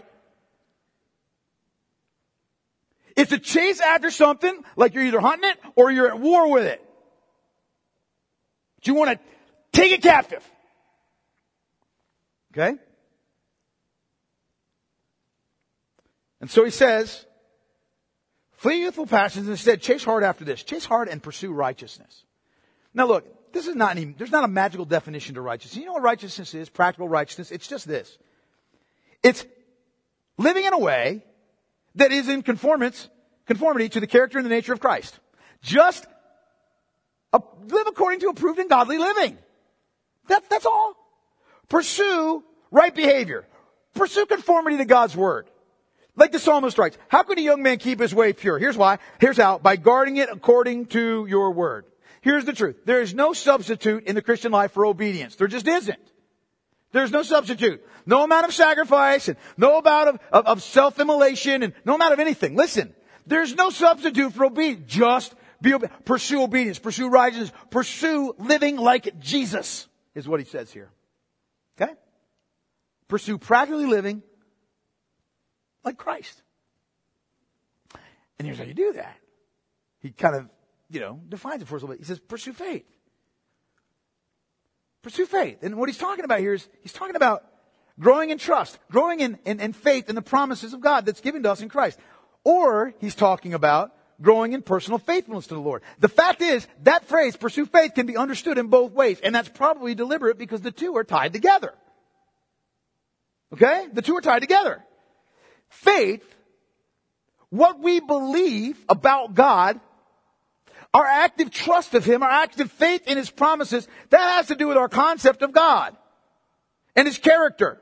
It's to chase after something like you're either hunting it or you're at war with it. But you want to take it captive. Okay? And so he says, flee youthful passions, and instead chase hard after this. Chase hard and pursue righteousness. Now look, this is not any, there's not a magical definition to righteousness. You know what righteousness is? Practical righteousness. It's just this. It's living in a way that is in conformance, conformity to the character and the nature of Christ. Just Uh, live according to approved and godly living. That, that's all. Pursue right behavior. Pursue conformity to God's word. Like the psalmist writes, how could a young man keep his way pure? Here's why. Here's how. By guarding it according to your word. Here's the truth. There is no substitute in the Christian life for obedience. There just isn't. There's no substitute. No amount of sacrifice and no amount of, of, of self-immolation and no amount of anything. Listen, there's no substitute for obedience. Just be obe- pursue obedience, pursue righteousness, pursue living like Jesus is what he says here. Okay? Pursue practically living like Christ. And here's how you do that. He kind of, you know, defines it for us a little bit. He says, pursue faith. Pursue faith. And what he's talking about here is, he's talking about growing in trust, growing in, in, in faith in the promises of God that's given to us in Christ. Or he's talking about growing in personal faithfulness to the Lord. The fact is, that phrase, pursue faith, can be understood in both ways. And that's probably deliberate because the two are tied together. Okay? The two are tied together. Faith, what we believe about God, our active trust of Him, our active faith in His promises, that has to do with our concept of God and His character.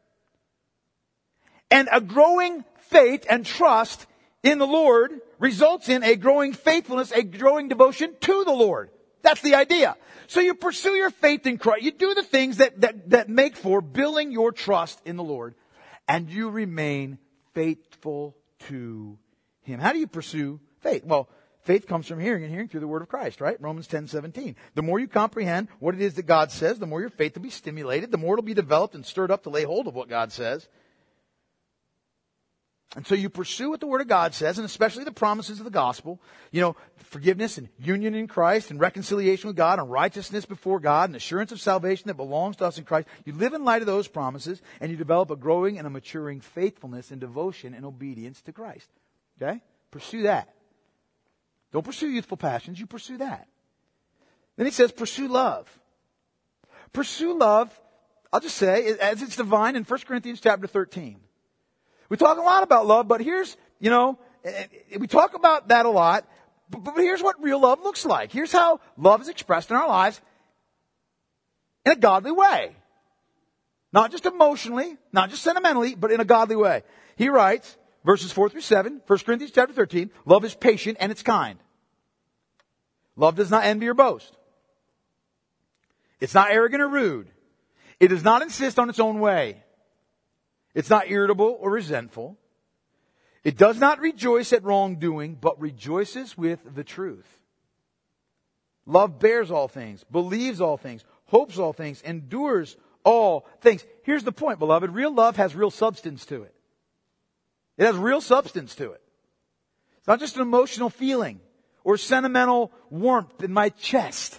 And a growing faith and trust in the Lord results in a growing faithfulness, a growing devotion to the Lord. That's the idea. So you pursue your faith in Christ. You do the things that, that, that make for building your trust in the Lord. And you remain faithful to Him. How do you pursue faith? Well, faith comes from hearing, and hearing through the word of Christ, right? Romans ten seventeen. The more you comprehend what it is that God says, the more your faith will be stimulated, the more it'll be developed and stirred up to lay hold of what God says. And so you pursue what the Word of God says, and especially the promises of the gospel. You know, forgiveness and union in Christ and reconciliation with God and righteousness before God and assurance of salvation that belongs to us in Christ. You live in light of those promises, and you develop a growing and a maturing faithfulness and devotion and obedience to Christ. Okay? Pursue that. Don't pursue youthful passions. You pursue that. Then he says, pursue love. Pursue love, I'll just say, as it's divine in First Corinthians chapter thirteen. We talk a lot about love, but here's, you know, we talk about that a lot, but, but here's what real love looks like. Here's how love is expressed in our lives in a godly way. Not just emotionally, not just sentimentally, but in a godly way. He writes, verses four through seven, First Corinthians chapter thirteen, love is patient and it's kind. Love does not envy or boast. It's not arrogant or rude. It does not insist on its own way. It's not irritable or resentful. It does not rejoice at wrongdoing, but rejoices with the truth. Love bears all things, believes all things, hopes all things, endures all things. Here's the point, beloved. Real love has real substance to it. It has real substance to it. It's not just an emotional feeling or sentimental warmth in my chest.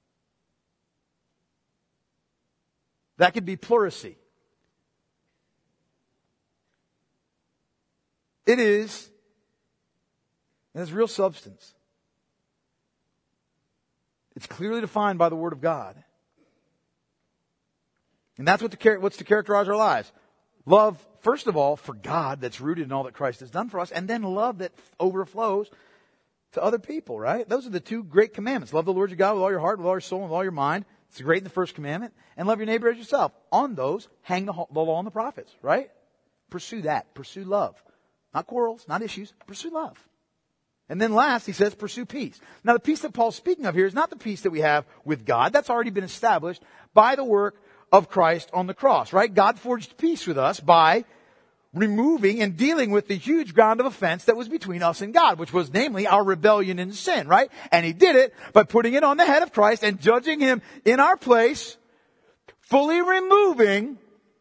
That could be pleurisy. It is, it has real substance. It's clearly defined by the Word of God. And that's what to, what's to characterize our lives. Love, first of all, for God that's rooted in all that Christ has done for us, and then love that overflows to other people, right? Those are the two great commandments. Love the Lord your God with all your heart, with all your soul, and with all your mind. It's great in the first commandment. And love your neighbor as yourself. On those, hang the, the law and the prophets, right? Pursue that. Pursue love. Not quarrels, not issues. Pursue love. And then last, he says, pursue peace. Now, the peace that Paul's speaking of here is not the peace that we have with God. That's already been established by the work of Christ on the cross, right? God forged peace with us by removing and dealing with the huge ground of offense that was between us and God, which was namely our rebellion and sin, right? And he did it by putting it on the head of Christ and judging him in our place, fully removing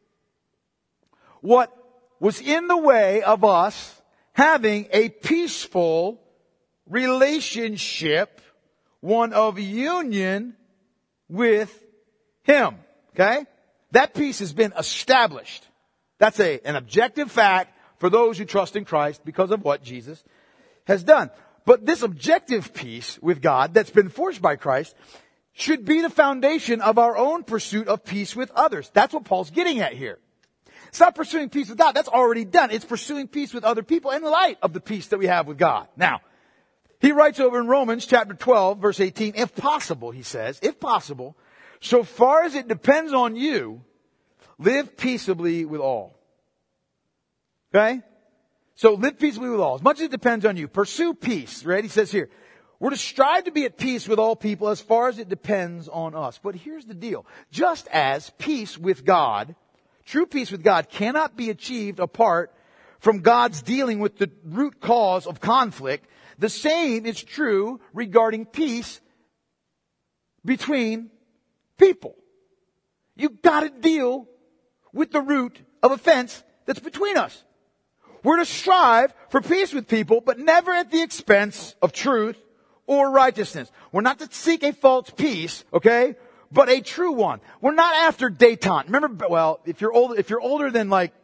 what was in the way of us having a peaceful relationship, one of union with Him. Okay? That peace has been established. That's a, an objective fact for those who trust in Christ because of what Jesus has done. But this objective peace with God that's been forged by Christ should be the foundation of our own pursuit of peace with others. That's what Paul's getting at here. It's not pursuing peace with God. That's already done. It's pursuing peace with other people in light of the peace that we have with God. Now, He writes over in Romans chapter twelve, verse eighteen, if possible, he says, if possible, so far as it depends on you, live peaceably with all. Okay? So live peaceably with all. As much as it depends on you. Pursue peace, right? He says here, we're to strive to be at peace with all people as far as it depends on us. But here's the deal. Just as peace with God, true peace with God, cannot be achieved apart from God's dealing with the root cause of conflict, the same is true regarding peace between people. You've got to deal with the root of offense that's between us. We're to strive for peace with people, but never at the expense of truth or righteousness. We're not to seek a false peace, okay, but a true one. We're not after détente. Remember, well, if you're old, if you're older than like,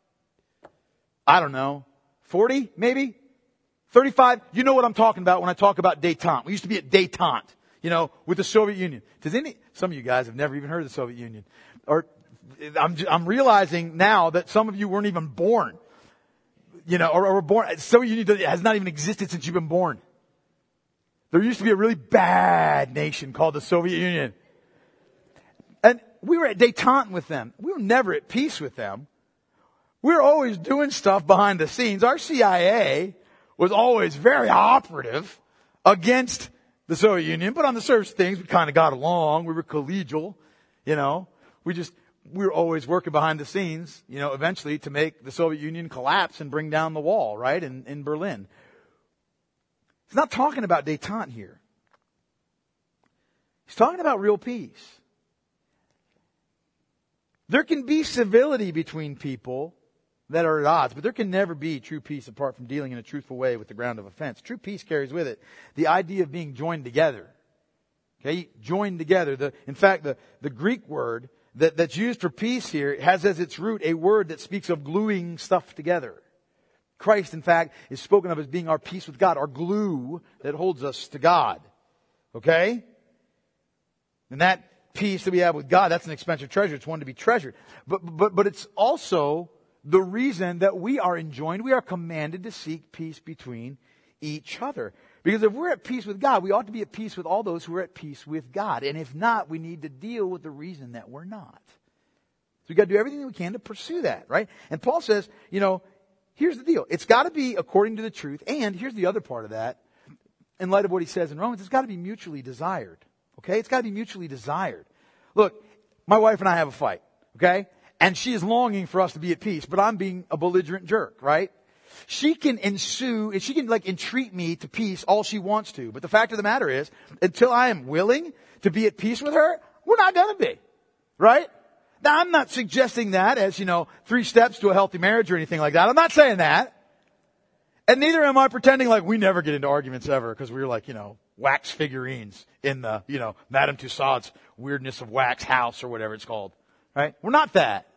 I don't know, forty maybe, thirty-five, you know what I'm talking about when I talk about détente. We used to be at détente, you know, with the Soviet Union. Does any, some of you guys have never even heard of the Soviet Union. Or I'm, I'm realizing now that some of you weren't even born. You know, or, or were born, Soviet Union has not even existed since you've been born. There used to be a really bad nation called the Soviet Union. And we were at détente with them. We were never at peace with them. We were always doing stuff behind the scenes. Our C I A was always very operative against the Soviet Union, but on the surface of things, we kind of got along. We were collegial, you know. We just, we were always working behind the scenes, you know, eventually to make the Soviet Union collapse and bring down the wall, right, in, in Berlin. He's not talking about détente here. He's talking about real peace. There can be civility between people that are at odds, but there can never be true peace apart from dealing in a truthful way with the ground of offense. True peace carries with it the idea of being joined together. Okay, joined together. The, in fact, the, the Greek word that, that's used for peace here has as its root a word that speaks of gluing stuff together. Christ, in fact, is spoken of as being our peace with God, our glue that holds us to God. Okay? And that peace that we have with God, that's an expensive treasure. It's one to be treasured. But, but, but it's also the reason that we are enjoined, we are commanded to seek peace between each other. Because if we're at peace with God, we ought to be at peace with all those who are at peace with God. And if not, we need to deal with the reason that we're not. So we've got to do everything we can to pursue that, right? And Paul says, you know, here's the deal. It's got to be according to the truth. And here's the other part of that. In light of what he says in Romans, it's got to be mutually desired. Okay? It's got to be mutually desired. Look, my wife and I have a fight. Okay? And she is longing for us to be at peace, but I'm being a belligerent jerk, right? She can ensue, she can like entreat me to peace all she wants to. But the fact of the matter is, until I am willing to be at peace with her, we're not going to be. Right? Now, I'm not suggesting that as, you know, three steps to a healthy marriage or anything like that. I'm not saying that. And neither am I pretending like we never get into arguments ever because we're like, you know, wax figurines in the, you know, Madame Tussauds weirdness of wax house or whatever it's called. Right? We're not that.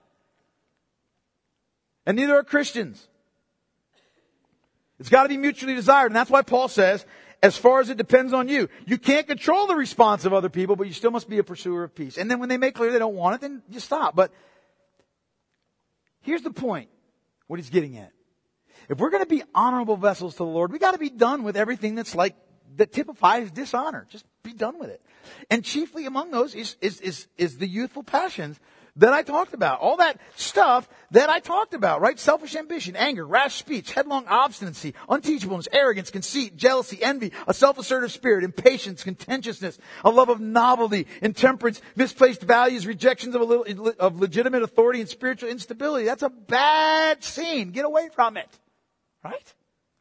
And neither are Christians. It's got to be mutually desired. And that's why Paul says, as far as it depends on you. You can't control the response of other people, but you still must be a pursuer of peace. And then when they make clear they don't want it, then you stop. But here's the point, what he's getting at. If we're going to be honorable vessels to the Lord, we got to be done with everything that's like, that typifies dishonor. Just be done with it. And chiefly among those is, is, is, is the youthful passions that I talked about. All that stuff that I talked about, right? Selfish ambition, anger, rash speech, headlong obstinacy, unteachableness, arrogance, conceit, jealousy, envy, a self-assertive spirit, impatience, contentiousness, a love of novelty, intemperance, misplaced values, rejections of, a little, of legitimate authority, and spiritual instability. That's a bad scene. Get away from it. Right?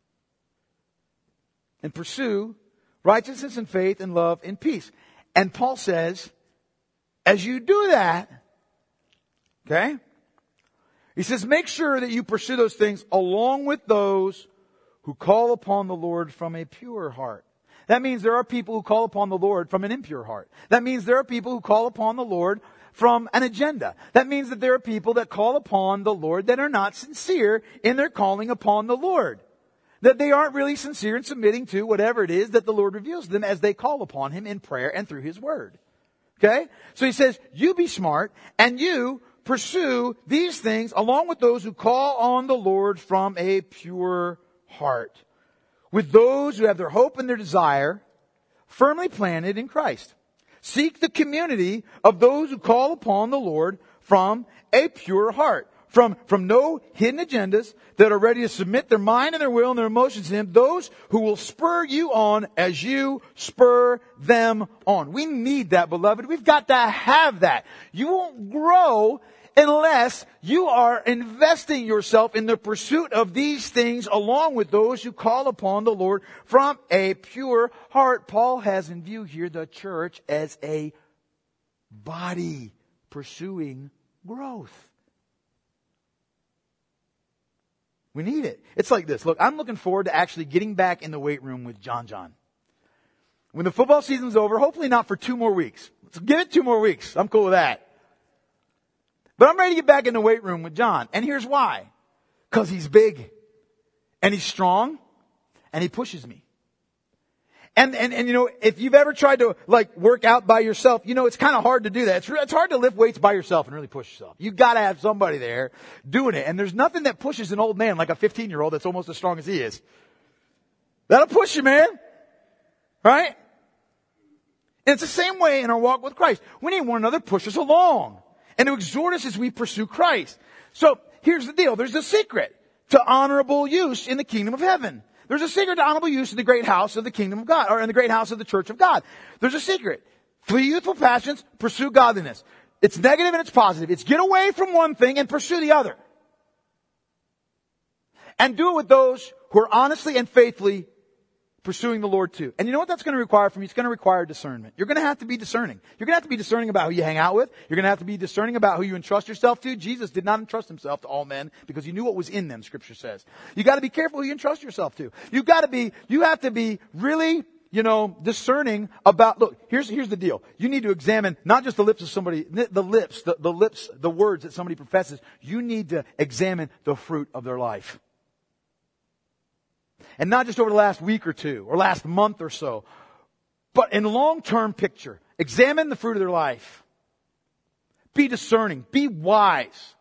And pursue righteousness and faith and love and peace. And Paul says, as you do that, okay? He says, make sure that you pursue those things along with those who call upon the Lord from a pure heart. That means there are people who call upon the Lord from an impure heart. That means there are people who call upon the Lord from an agenda. That means that there are people that call upon the Lord that are not sincere in their calling upon the Lord. That they aren't really sincere in submitting to whatever it is that the Lord reveals to them as they call upon Him in prayer and through His Word. Okay? So he says, you be smart and you pursue these things along with those who call on the Lord from a pure heart. with those who have their hope and their desire firmly planted in Christ. Seek the community of those who call upon the Lord from a pure heart. From, from no hidden agendas that are ready to submit their mind and their will and their emotions to Him. Those who will spur you on as you spur them on. We need that, beloved. We've got to have that. You won't grow unless you are investing yourself in the pursuit of these things along with those who call upon the Lord from a pure heart. Paul has in view here the church as a body pursuing growth. We need it. It's like this. Look, I'm looking forward to actually getting back in the weight room with John John. When the football season's over, hopefully not for two more weeks. Let's give it two more weeks. I'm cool with that. But I'm ready to get back in the weight room with John. And here's why. Because he's big. And he's strong. And he pushes me. And, and, and you know, if you've ever tried to like work out by yourself, you know, it's kind of hard to do that. It's, it's hard to lift weights by yourself and really push yourself. You've got to have somebody there doing it. And there's nothing that pushes an old man like a fifteen year old that's almost as strong as he is. That'll push you, man. Right? And it's the same way in our walk with Christ. We need one another to push us along and to exhort us as we pursue Christ. So here's the deal. There's a secret to honorable use in the kingdom of heaven. There's a secret to honorable use in the great house of the kingdom of God, or in the great house of the church of God. There's a secret. Flee youthful passions, pursue godliness. It's negative and it's positive. It's get away from one thing and pursue the other. And do it with those who are honestly and faithfully pursuing the Lord too. And you know what that's going to require from you? It's going to require discernment. You're going to have to be discerning. You're going to have to be discerning about who you hang out with. You're going to have to be discerning about who you entrust yourself to. Jesus did not entrust himself to all men because he knew what was in them, Scripture says. You got to be careful who you entrust yourself to. You got to be, you have to be really, you know, discerning about, look, here's, here's the deal. You need to examine not just the lips of somebody, the lips, the, the lips, the words that somebody professes. You need to examine the fruit of their life. And not just over the last week or two, or last month or so, but in long-term picture. Examine the fruit of their life. Be discerning. Be wise.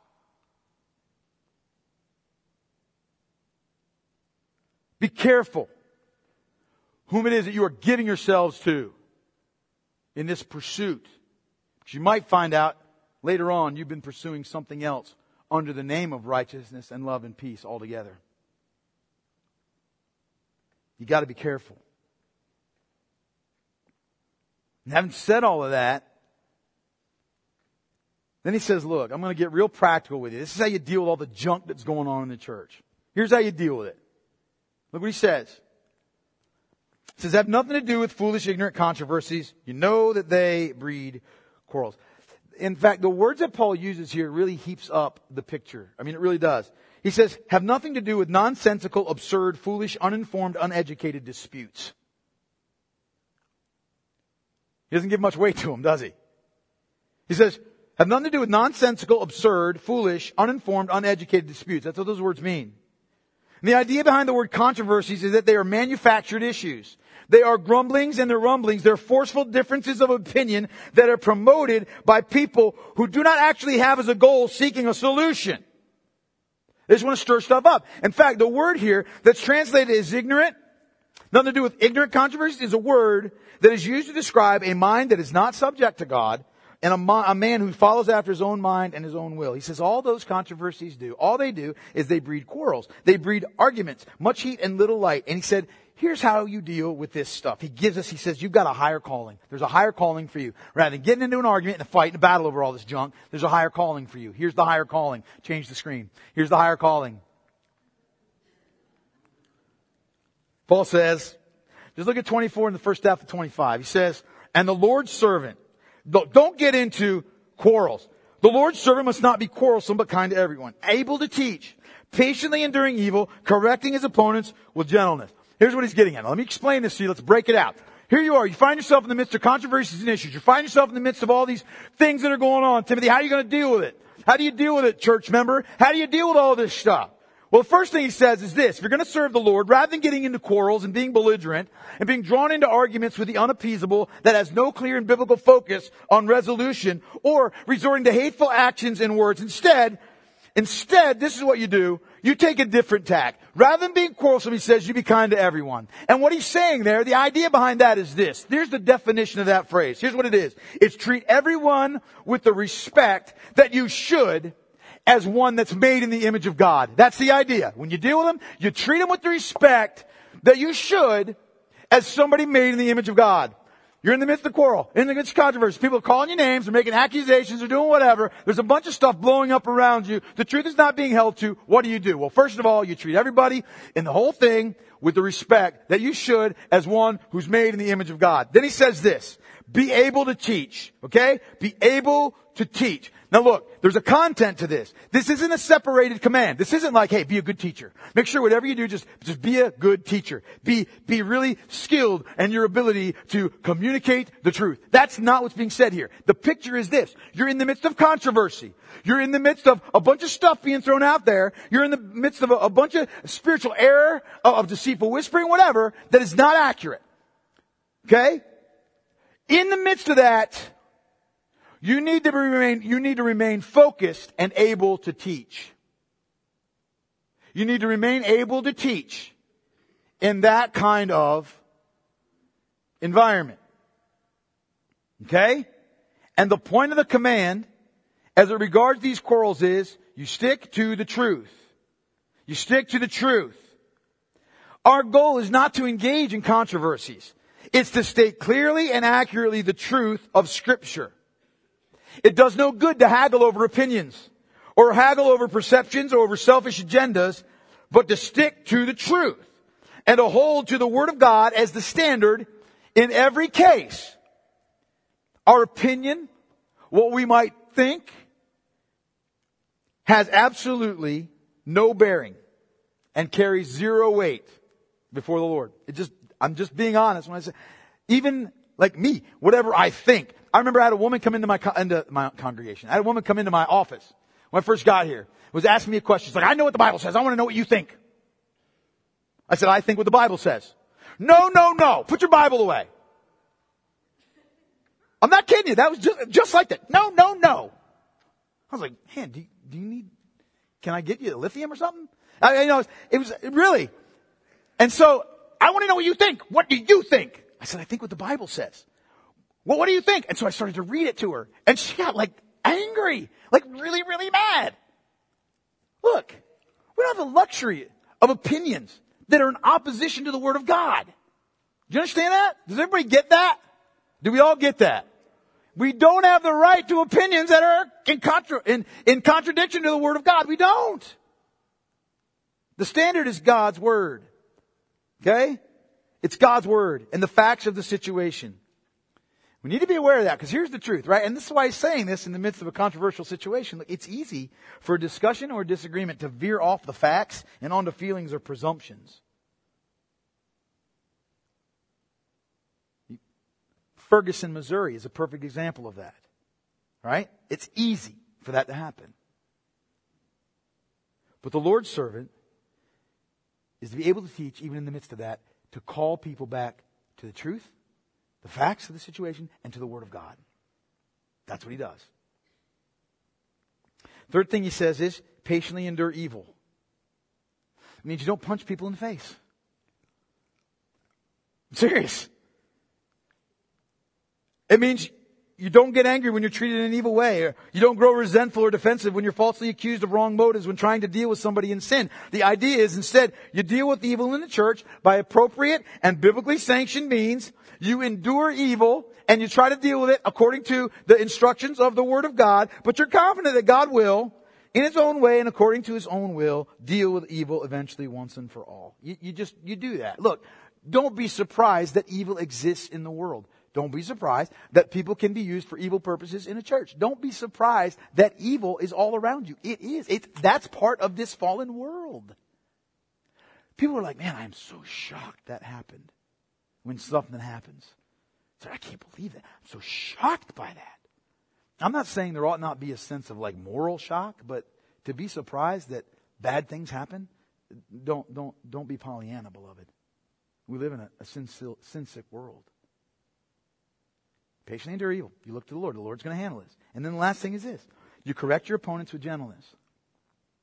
Be careful whom it is that you are giving yourselves to in this pursuit. Because you might find out later on you've been pursuing something else under the name of righteousness and love and peace altogether. You got to be careful. And having said all of that, then he says, look, I'm going to get real practical with you. This is how you deal with all the junk that's going on in the church. Here's how you deal with it. Look what he says. He says, have nothing to do with foolish, ignorant controversies. You know that they breed quarrels. In fact, the words that Paul uses here really heaps up the picture. I mean, it really does. He says, have nothing to do with nonsensical, absurd, foolish, uninformed, uneducated disputes. He doesn't give much weight to them, does he? He says, have nothing to do with nonsensical, absurd, foolish, uninformed, uneducated disputes. That's what those words mean. And the idea behind the word controversies is that they are manufactured issues. They are grumblings and they're rumblings. They're forceful differences of opinion that are promoted by people who do not actually have as a goal seeking a solution. They just want to stir stuff up. In fact, the word here that's translated as ignorant, nothing to do with ignorant controversies, is a word that is used to describe a mind that is not subject to God and a, a man who follows after his own mind and his own will. He says all those controversies do, all they do is they breed quarrels. They breed arguments, much heat and little light. And he said, here's how you deal with this stuff. He gives us, he says, you've got a higher calling. There's a higher calling for you. Rather than getting into an argument and a fight and a battle over all this junk, there's a higher calling for you. Here's the higher calling. Change the screen. Here's the higher calling. Paul says, just look at twenty-four in the first half of twenty-five. He says, and the Lord's servant, don't get into quarrels. The Lord's servant must not be quarrelsome, but kind to everyone, able to teach, patiently enduring evil, correcting his opponents with gentleness. Here's what he's getting at. Now, let me explain this to you. Let's break it out. Here you are. You find yourself in the midst of controversies and issues. You find yourself in the midst of all these things that are going on. Timothy, how are you going to deal with it? How do you deal with it, church member? How do you deal with all this stuff? Well, the first thing he says is this. If you're going to serve the Lord, rather than getting into quarrels and being belligerent and being drawn into arguments with the unappeasable that has no clear and biblical focus on resolution or resorting to hateful actions and words, instead, Instead, this is what you do. You take a different tack. Rather than being quarrelsome, he says, you be kind to everyone. And what he's saying there, the idea behind that is this. Here's the definition of that phrase. Here's what it is. It's treat everyone with the respect that you should as one that's made in the image of God. That's the idea. When you deal with them, you treat them with the respect that you should as somebody made in the image of God. You're in the midst of quarrel, in the midst of controversy. People are calling you names, they're making accusations, they're doing whatever. There's a bunch of stuff blowing up around you. The truth is not being held to. What do you do? Well, first of all, you treat everybody in the whole thing with the respect that you should as one who's made in the image of God. Then he says this, be able to teach, okay? Be able to teach. Now look, there's a content to this. This isn't a separated command. This isn't like, hey, be a good teacher. Make sure whatever you do, just, just be a good teacher. Be, be really skilled in your ability to communicate the truth. That's not what's being said here. The picture is this. You're in the midst of controversy. You're in the midst of a bunch of stuff being thrown out there. You're in the midst of a, a bunch of spiritual error, of, of deceitful whispering, whatever, that is not accurate. Okay? In the midst of that, You need to remain, you need to remain focused and able to teach. You need to remain able to teach in that kind of environment. Okay? And the point of the command, as it regards these quarrels, is you stick to the truth. You stick to the truth. Our goal is not to engage in controversies. It's to state clearly and accurately the truth of Scripture. It does no good to haggle over opinions or haggle over perceptions or over selfish agendas, but to stick to the truth and to hold to the Word of God as the standard in every case. Our opinion, what we might think, has absolutely no bearing and carries zero weight before the Lord. It just, I'm just being honest when I say, even like me, whatever I think. I remember I had a woman come into my, into my congregation. I had a woman come into my office when I first got here. Was asking me a question. She's like, I know what the Bible says. I want to know what you think. I said, I think what the Bible says. No, no, no. Put your Bible away. I'm not kidding you. That was just, just like that. No, no, no. I was like, man, do you, do you need, can I get you lithium or something? I, you know, it was really. And so I want to know what you think. What do you think? I said, I think what the Bible says. Well, what do you think? And so I started to read it to her. And she got like angry, like really, really mad. Look, we don't have the luxury of opinions that are in opposition to the Word of God. Do you understand that? Does everybody get that? Do we all get that? We don't have the right to opinions that are in, contra- in, in contradiction to the Word of God. We don't. The standard is God's Word. Okay? It's God's Word and the facts of the situation. We need to be aware of that, because here's the truth, right? And this is why he's saying this in the midst of a controversial situation. Look, it's easy for a discussion or a disagreement to veer off the facts and onto feelings or presumptions. Ferguson, Missouri is a perfect example of that. Right? It's easy for that to happen. But the Lord's servant is to be able to teach, even in the midst of that, to call people back to the truth, the facts of the situation, and to the Word of God. That's what he does. Third thing he says is patiently endure evil. It means you don't punch people in the face. I'm serious. It means you don't get angry when you're treated in an evil way. Or you don't grow resentful or defensive when you're falsely accused of wrong motives when trying to deal with somebody in sin. The idea is instead you deal with evil in the church by appropriate and biblically sanctioned means. You endure evil and you try to deal with it according to the instructions of the Word of God. But you're confident that God will, in His own way and according to His own will, deal with evil eventually once and for all. You, you just, you do that. Look, don't be surprised that evil exists in the world. Don't be surprised that people can be used for evil purposes in a church. Don't be surprised that evil is all around you. It is. It's, that's part of this fallen world. People are like, man, I am so shocked that happened. When something happens. So I can't believe that. I'm so shocked by that. I'm not saying there ought not be a sense of like moral shock, but to be surprised that bad things happen, don't, don't, don't be Pollyanna, beloved. We live in a, a sin-sick world. Patiently endure evil. You look to the Lord. The Lord's going to handle this. And then the last thing is this. You correct your opponents with gentleness.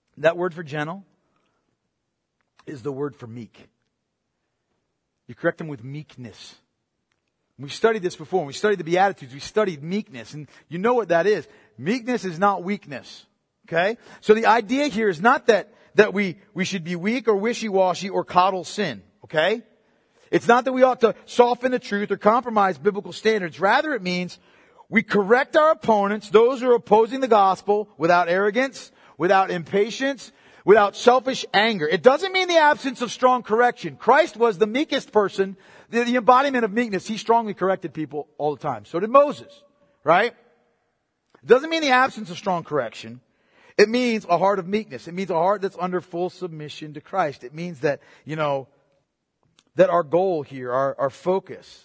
That word for gentle is the word for meek. You correct them with meekness. We studied this before. When we studied the Beatitudes, we studied meekness. And you know what that is. Meekness is not weakness. Okay? So the idea here is not that, that we, we should be weak or wishy-washy or coddle sin. Okay? It's not that we ought to soften the truth or compromise biblical standards. Rather, it means we correct our opponents, those who are opposing the gospel, without arrogance, without impatience, without selfish anger. It doesn't mean the absence of strong correction. Christ was the meekest person, the, the embodiment of meekness. He strongly corrected people all the time. So did Moses, right? It doesn't mean the absence of strong correction. It means a heart of meekness. It means a heart that's under full submission to Christ. It means that, you know, that our goal here, our, our focus,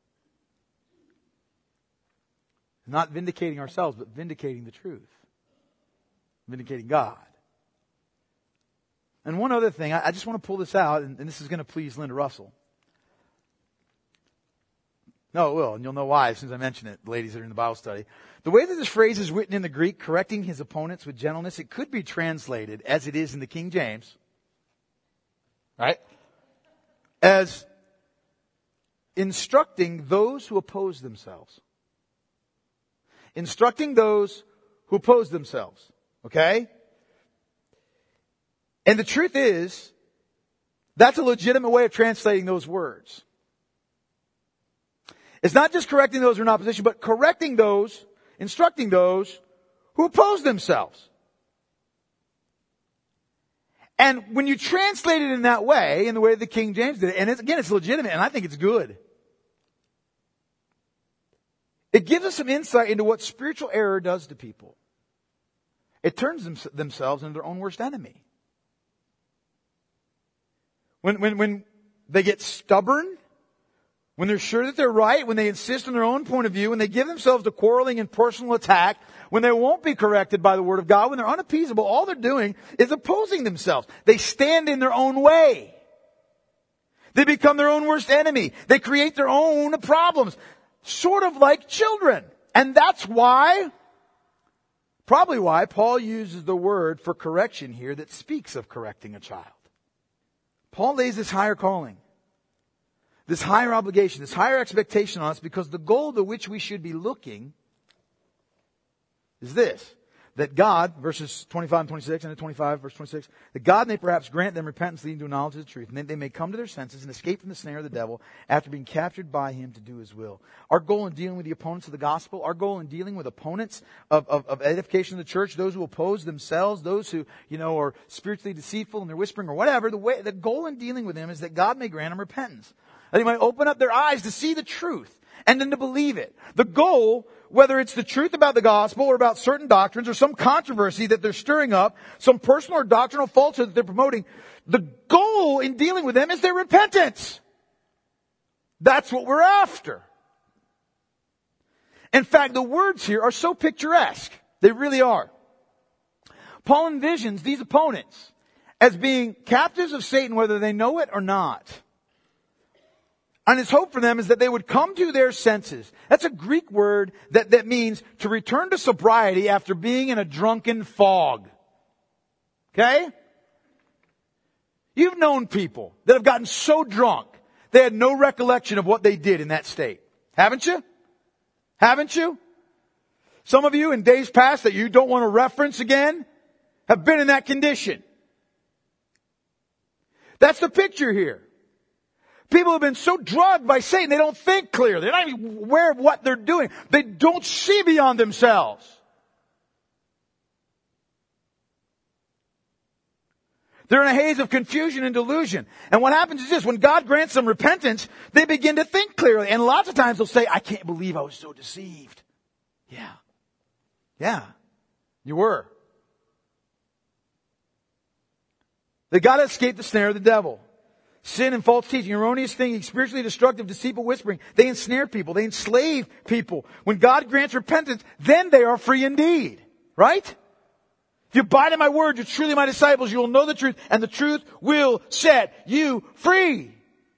not vindicating ourselves, but vindicating the truth. Vindicating God. And one other thing, I, I just want to pull this out, and, and this is going to please Linda Russell. No, it will, and you'll know why as soon as I mention it, the ladies that are in the Bible study. The way that this phrase is written in the Greek, correcting his opponents with gentleness, it could be translated, as it is in the King James, right, as instructing those who oppose themselves. Instructing those who oppose themselves. Okay? And the truth is, that's a legitimate way of translating those words. It's not just correcting those who are in opposition, but correcting those, instructing those who oppose themselves. And when you translate it in that way, in the way that the King James did it, and it's, again, it's legitimate, and I think it's good. It gives us some insight into what spiritual error does to people. It turns them, themselves into their own worst enemy. When, when, when they get stubborn, when they're sure that they're right, when they insist on their own point of view, when they give themselves to quarreling and personal attack, when they won't be corrected by the Word of God, when they're unappeasable, all they're doing is opposing themselves. They stand in their own way. They become their own worst enemy. They create their own problems. Sort of like children. And that's why, probably why, Paul uses the word for correction here that speaks of correcting a child. Paul lays this higher calling, this higher obligation, this higher expectation on us because the goal to which we should be looking is this. That God, verses twenty-five and twenty-six, and twenty-five, verse twenty-six, that God may perhaps grant them repentance leading to a knowledge of the truth, and then they may come to their senses and escape from the snare of the devil after being captured by him to do his will. Our goal in dealing with the opponents of the gospel, our goal in dealing with opponents of, of, of edification of the church, those who oppose themselves, those who, you know, are spiritually deceitful and they're whispering or whatever, the way, the goal in dealing with them is that God may grant them repentance. That he might open up their eyes to see the truth and then to believe it. The goal, whether it's the truth about the gospel or about certain doctrines or some controversy that they're stirring up, some personal or doctrinal falsehood that they're promoting, the goal in dealing with them is their repentance. That's what we're after. In fact, the words here are so picturesque. They really are. Paul envisions these opponents as being captives of Satan whether they know it or not. And his hope for them is that they would come to their senses. That's a Greek word that, that means to return to sobriety after being in a drunken fog. Okay? You've known people that have gotten so drunk, they had no recollection of what they did in that state. Haven't you? Haven't you? Some of you in days past that you don't want to reference again have been in that condition. That's the picture here. People have been so drugged by Satan, they don't think clearly. They're not even aware of what they're doing. They don't see beyond themselves. They're in a haze of confusion and delusion. And what happens is this, when God grants them repentance, they begin to think clearly. And lots of times they'll say, I can't believe I was so deceived. Yeah. Yeah. You were. They got to escape the snare of the devil. Sin and false teaching, erroneous thinking, spiritually destructive, deceitful whispering. They ensnare people. They enslave people. When God grants repentance, then they are free indeed. Right? If you abide in my word, you're truly my disciples. You will know the truth, and the truth will set you free.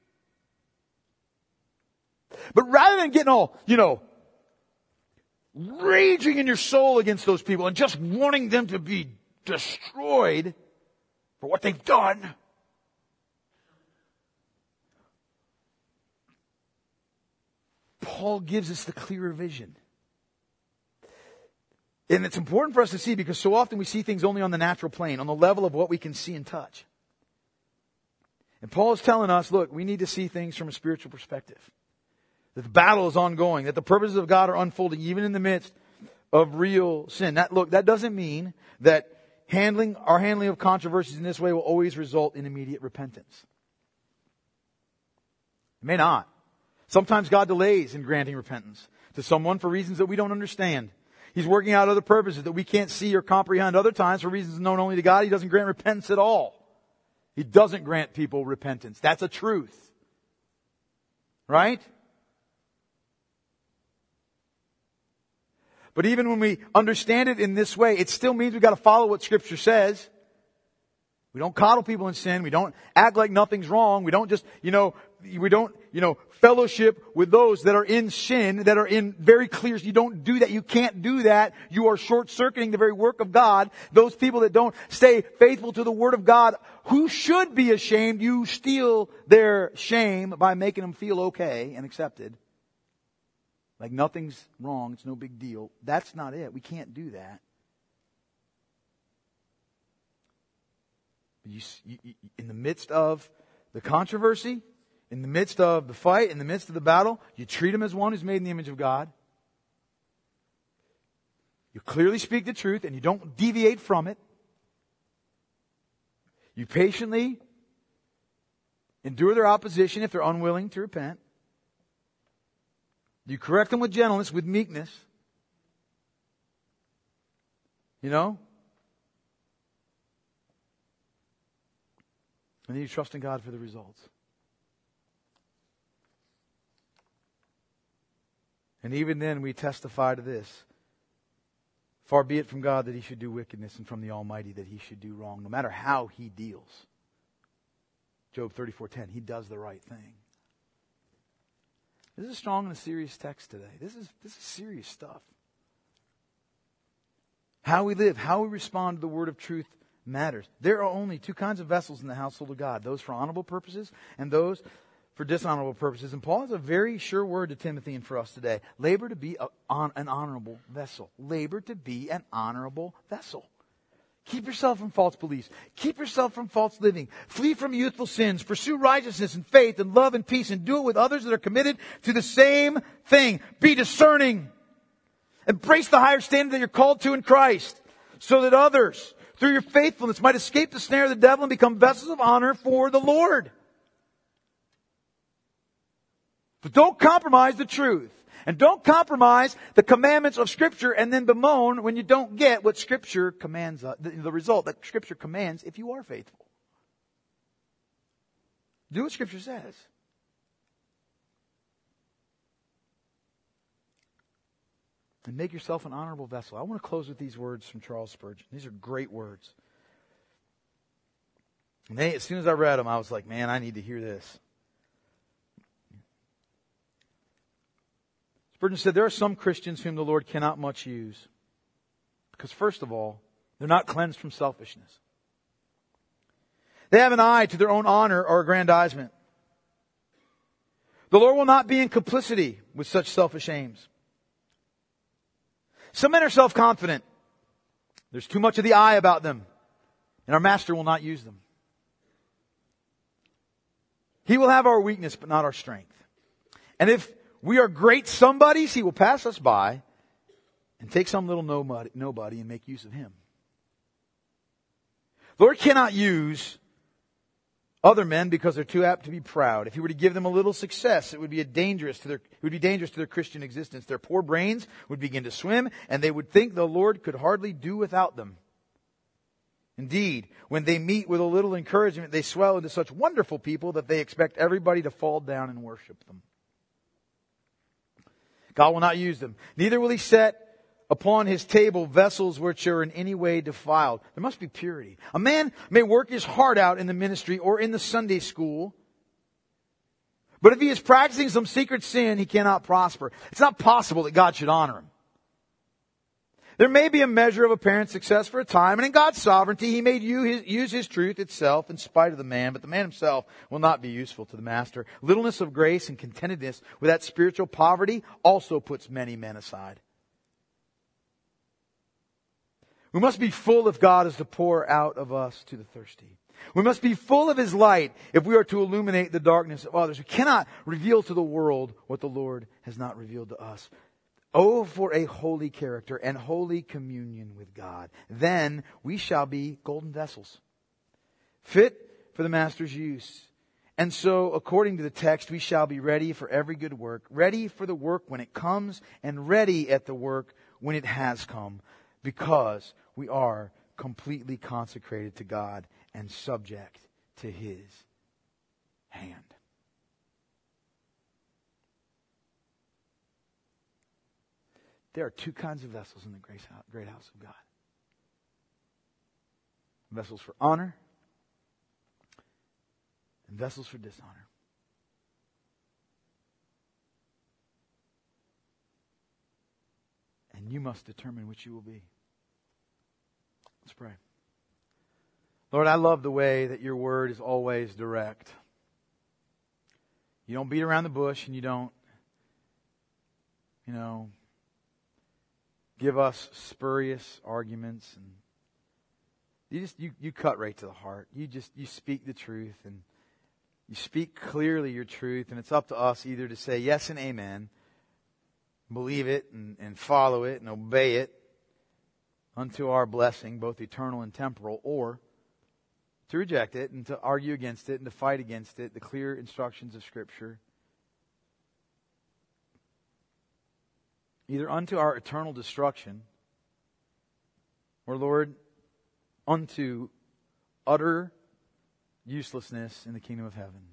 But rather than getting all, you know, raging in your soul against those people and just wanting them to be destroyed for what they've done. Paul gives us the clearer vision. And it's important for us to see because so often we see things only on the natural plane, on the level of what we can see and touch. And Paul is telling us, look, we need to see things from a spiritual perspective. That the battle is ongoing, that the purposes of God are unfolding even in the midst of real sin. That, look, that doesn't mean that handling our handling of controversies in this way will always result in immediate repentance. It may not. Sometimes God delays in granting repentance to someone for reasons that we don't understand. He's working out other purposes that we can't see or comprehend. Other times, for reasons known only to God, He doesn't grant repentance at all. He doesn't grant people repentance. That's a truth. Right? But even when we understand it in this way, it still means we've got to follow what Scripture says. We don't coddle people in sin. We don't act like nothing's wrong. We don't just, you know, we don't, you know, fellowship with those that are in sin, that are in very clear. You don't do that. You can't do that. You are short-circuiting the very work of God. Those people that don't stay faithful to the Word of God, who should be ashamed, you steal their shame by making them feel okay and accepted. Like nothing's wrong. It's no big deal. That's not it. We can't do that. You, you, in the midst of the controversy, in the midst of the fight, in the midst of the battle, you treat him as one who's made in the image of God. You clearly speak the truth and you don't deviate from it. You patiently endure their opposition if they're unwilling to repent. You correct them with gentleness, with meekness. You know? And then you trust in God for the results. And even then we testify to this. Far be it from God that He should do wickedness, and from the Almighty that He should do wrong. No matter how He deals. Job thirty-four ten, He does the right thing. This is a strong and a serious text today. This is, this is serious stuff. How we live, how we respond to the word of truth matters. There are only two kinds of vessels in the household of God. Those for honorable purposes and those for dishonorable purposes. And Paul has a very sure word to Timothy and for us today. Labor to be a, on, an honorable vessel. Labor to be an honorable vessel. Keep yourself from false beliefs. Keep yourself from false living. Flee from youthful sins. Pursue righteousness and faith and love and peace, and do it with others that are committed to the same thing. Be discerning. Embrace the higher standard that you're called to in Christ, so that others, through your faithfulness, might escape the snare of the devil and become vessels of honor for the Lord. But don't compromise the truth. And don't compromise the commandments of Scripture and then bemoan when you don't get what Scripture commands, uh, the, the result that Scripture commands if you are faithful. Do what Scripture says. And make yourself an honorable vessel. I want to close with these words from Charles Spurgeon. These are great words. And they, as soon as I read them, I was like, man, I need to hear this. Spurgeon said, there are some Christians whom the Lord cannot much use. Because first of all, they're not cleansed from selfishness. They have an eye to their own honor or aggrandizement. The Lord will not be in complicity with such selfish aims. Some men are self-confident. There's too much of the I about them. And our Master will not use them. He will have our weakness, but not our strength. And if we are great somebodies, He will pass us by and take some little nobody, nobody and make use of him. The Lord cannot use other men because they're too apt to be proud. If He were to give them a little success, it would be a dangerous to their, it would be dangerous to their Christian existence. Their poor brains would begin to swim, and they would think the Lord could hardly do without them. Indeed, when they meet with a little encouragement, they swell into such wonderful people that they expect everybody to fall down and worship them. God will not use them. Neither will He set upon His table vessels which are in any way defiled. There must be purity. A man may work his heart out in the ministry or in the Sunday school, but if he is practicing some secret sin, he cannot prosper. It's not possible that God should honor him. There may be a measure of apparent success for a time, and in God's sovereignty, He may use His truth itself in spite of the man, but the man himself will not be useful to the master. Littleness of grace and contentedness with that spiritual poverty also puts many men aside. We must be full if God is to pour out of us to the thirsty. We must be full of His light if we are to illuminate the darkness of others. We cannot reveal to the world what the Lord has not revealed to us. Oh, for a holy character and holy communion with God. Then we shall be golden vessels, fit for the Master's use. And so, according to the text, we shall be ready for every good work, ready for the work when it comes, and ready at the work when it has come, because we are completely consecrated to God and subject to His hand. There are two kinds of vessels in the great house of God. Vessels for honor and vessels for dishonor. And you must determine which you will be. Let's pray. Lord, I love the way that your word is always direct. You don't beat around the bush, and you don't, you know, give us spurious arguments, and you just you, you cut right to the heart. You just you speak the truth, and you speak clearly your truth, and it's up to us either to say yes and amen, believe it and, and follow it and obey it unto our blessing, both eternal and temporal, or to reject it and to argue against it and to fight against it, the clear instructions of Scripture. Either unto our eternal destruction, or, Lord, unto utter uselessness in the kingdom of heaven.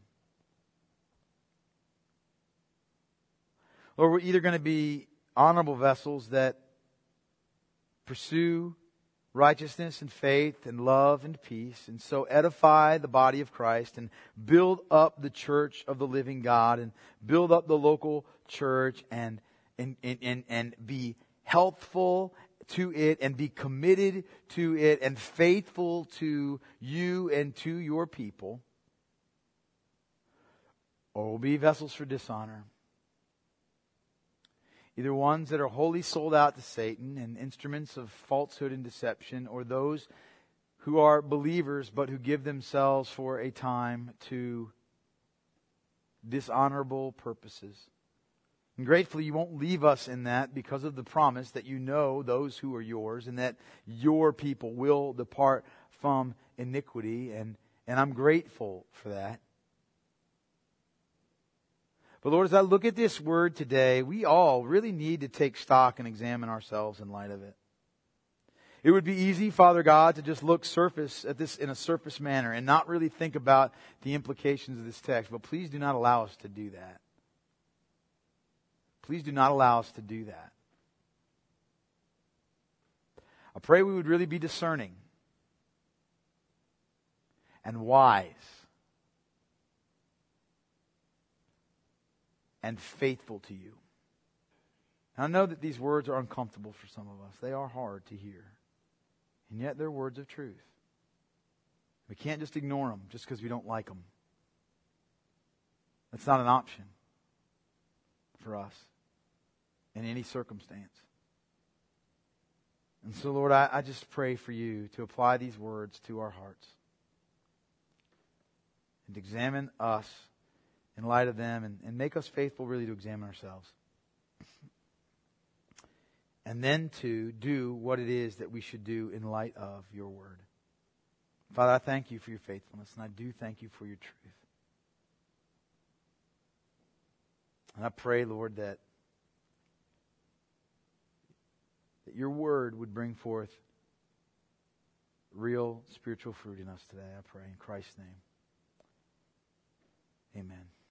Lord, we're either going to be honorable vessels that pursue righteousness and faith and love and peace, and so edify the body of Christ and build up the church of the living God and build up the local church and And, and, and be healthful to it and be committed to it and faithful to you and to your people. Or we'll be vessels for dishonor. Either ones that are wholly sold out to Satan and instruments of falsehood and deception, or those who are believers but who give themselves for a time to dishonorable purposes. And gratefully, you won't leave us in that because of the promise that you know those who are yours and that your people will depart from iniquity. And, and I'm grateful for that. But Lord, as I look at this word today, we all really need to take stock and examine ourselves in light of it. It would be easy, Father God, to just look surface at this in a surface manner and not really think about the implications of this text. But please do not allow us to do that. Please do not allow us to do that. I pray we would really be discerning and wise and faithful to you. And I know that these words are uncomfortable for some of us. They are hard to hear. And yet they're words of truth. We can't just ignore them just because we don't like them. That's not an option for us in any circumstance. And so, Lord, I, I just pray for you to apply these words to our hearts and to examine us in light of them and, and make us faithful really to examine ourselves. And then to do what it is that we should do in light of your word. Father, I thank you for your faithfulness, and I do thank you for your truth. And I pray, Lord, that that your word would bring forth real spiritual fruit in us today. I pray in Christ's name.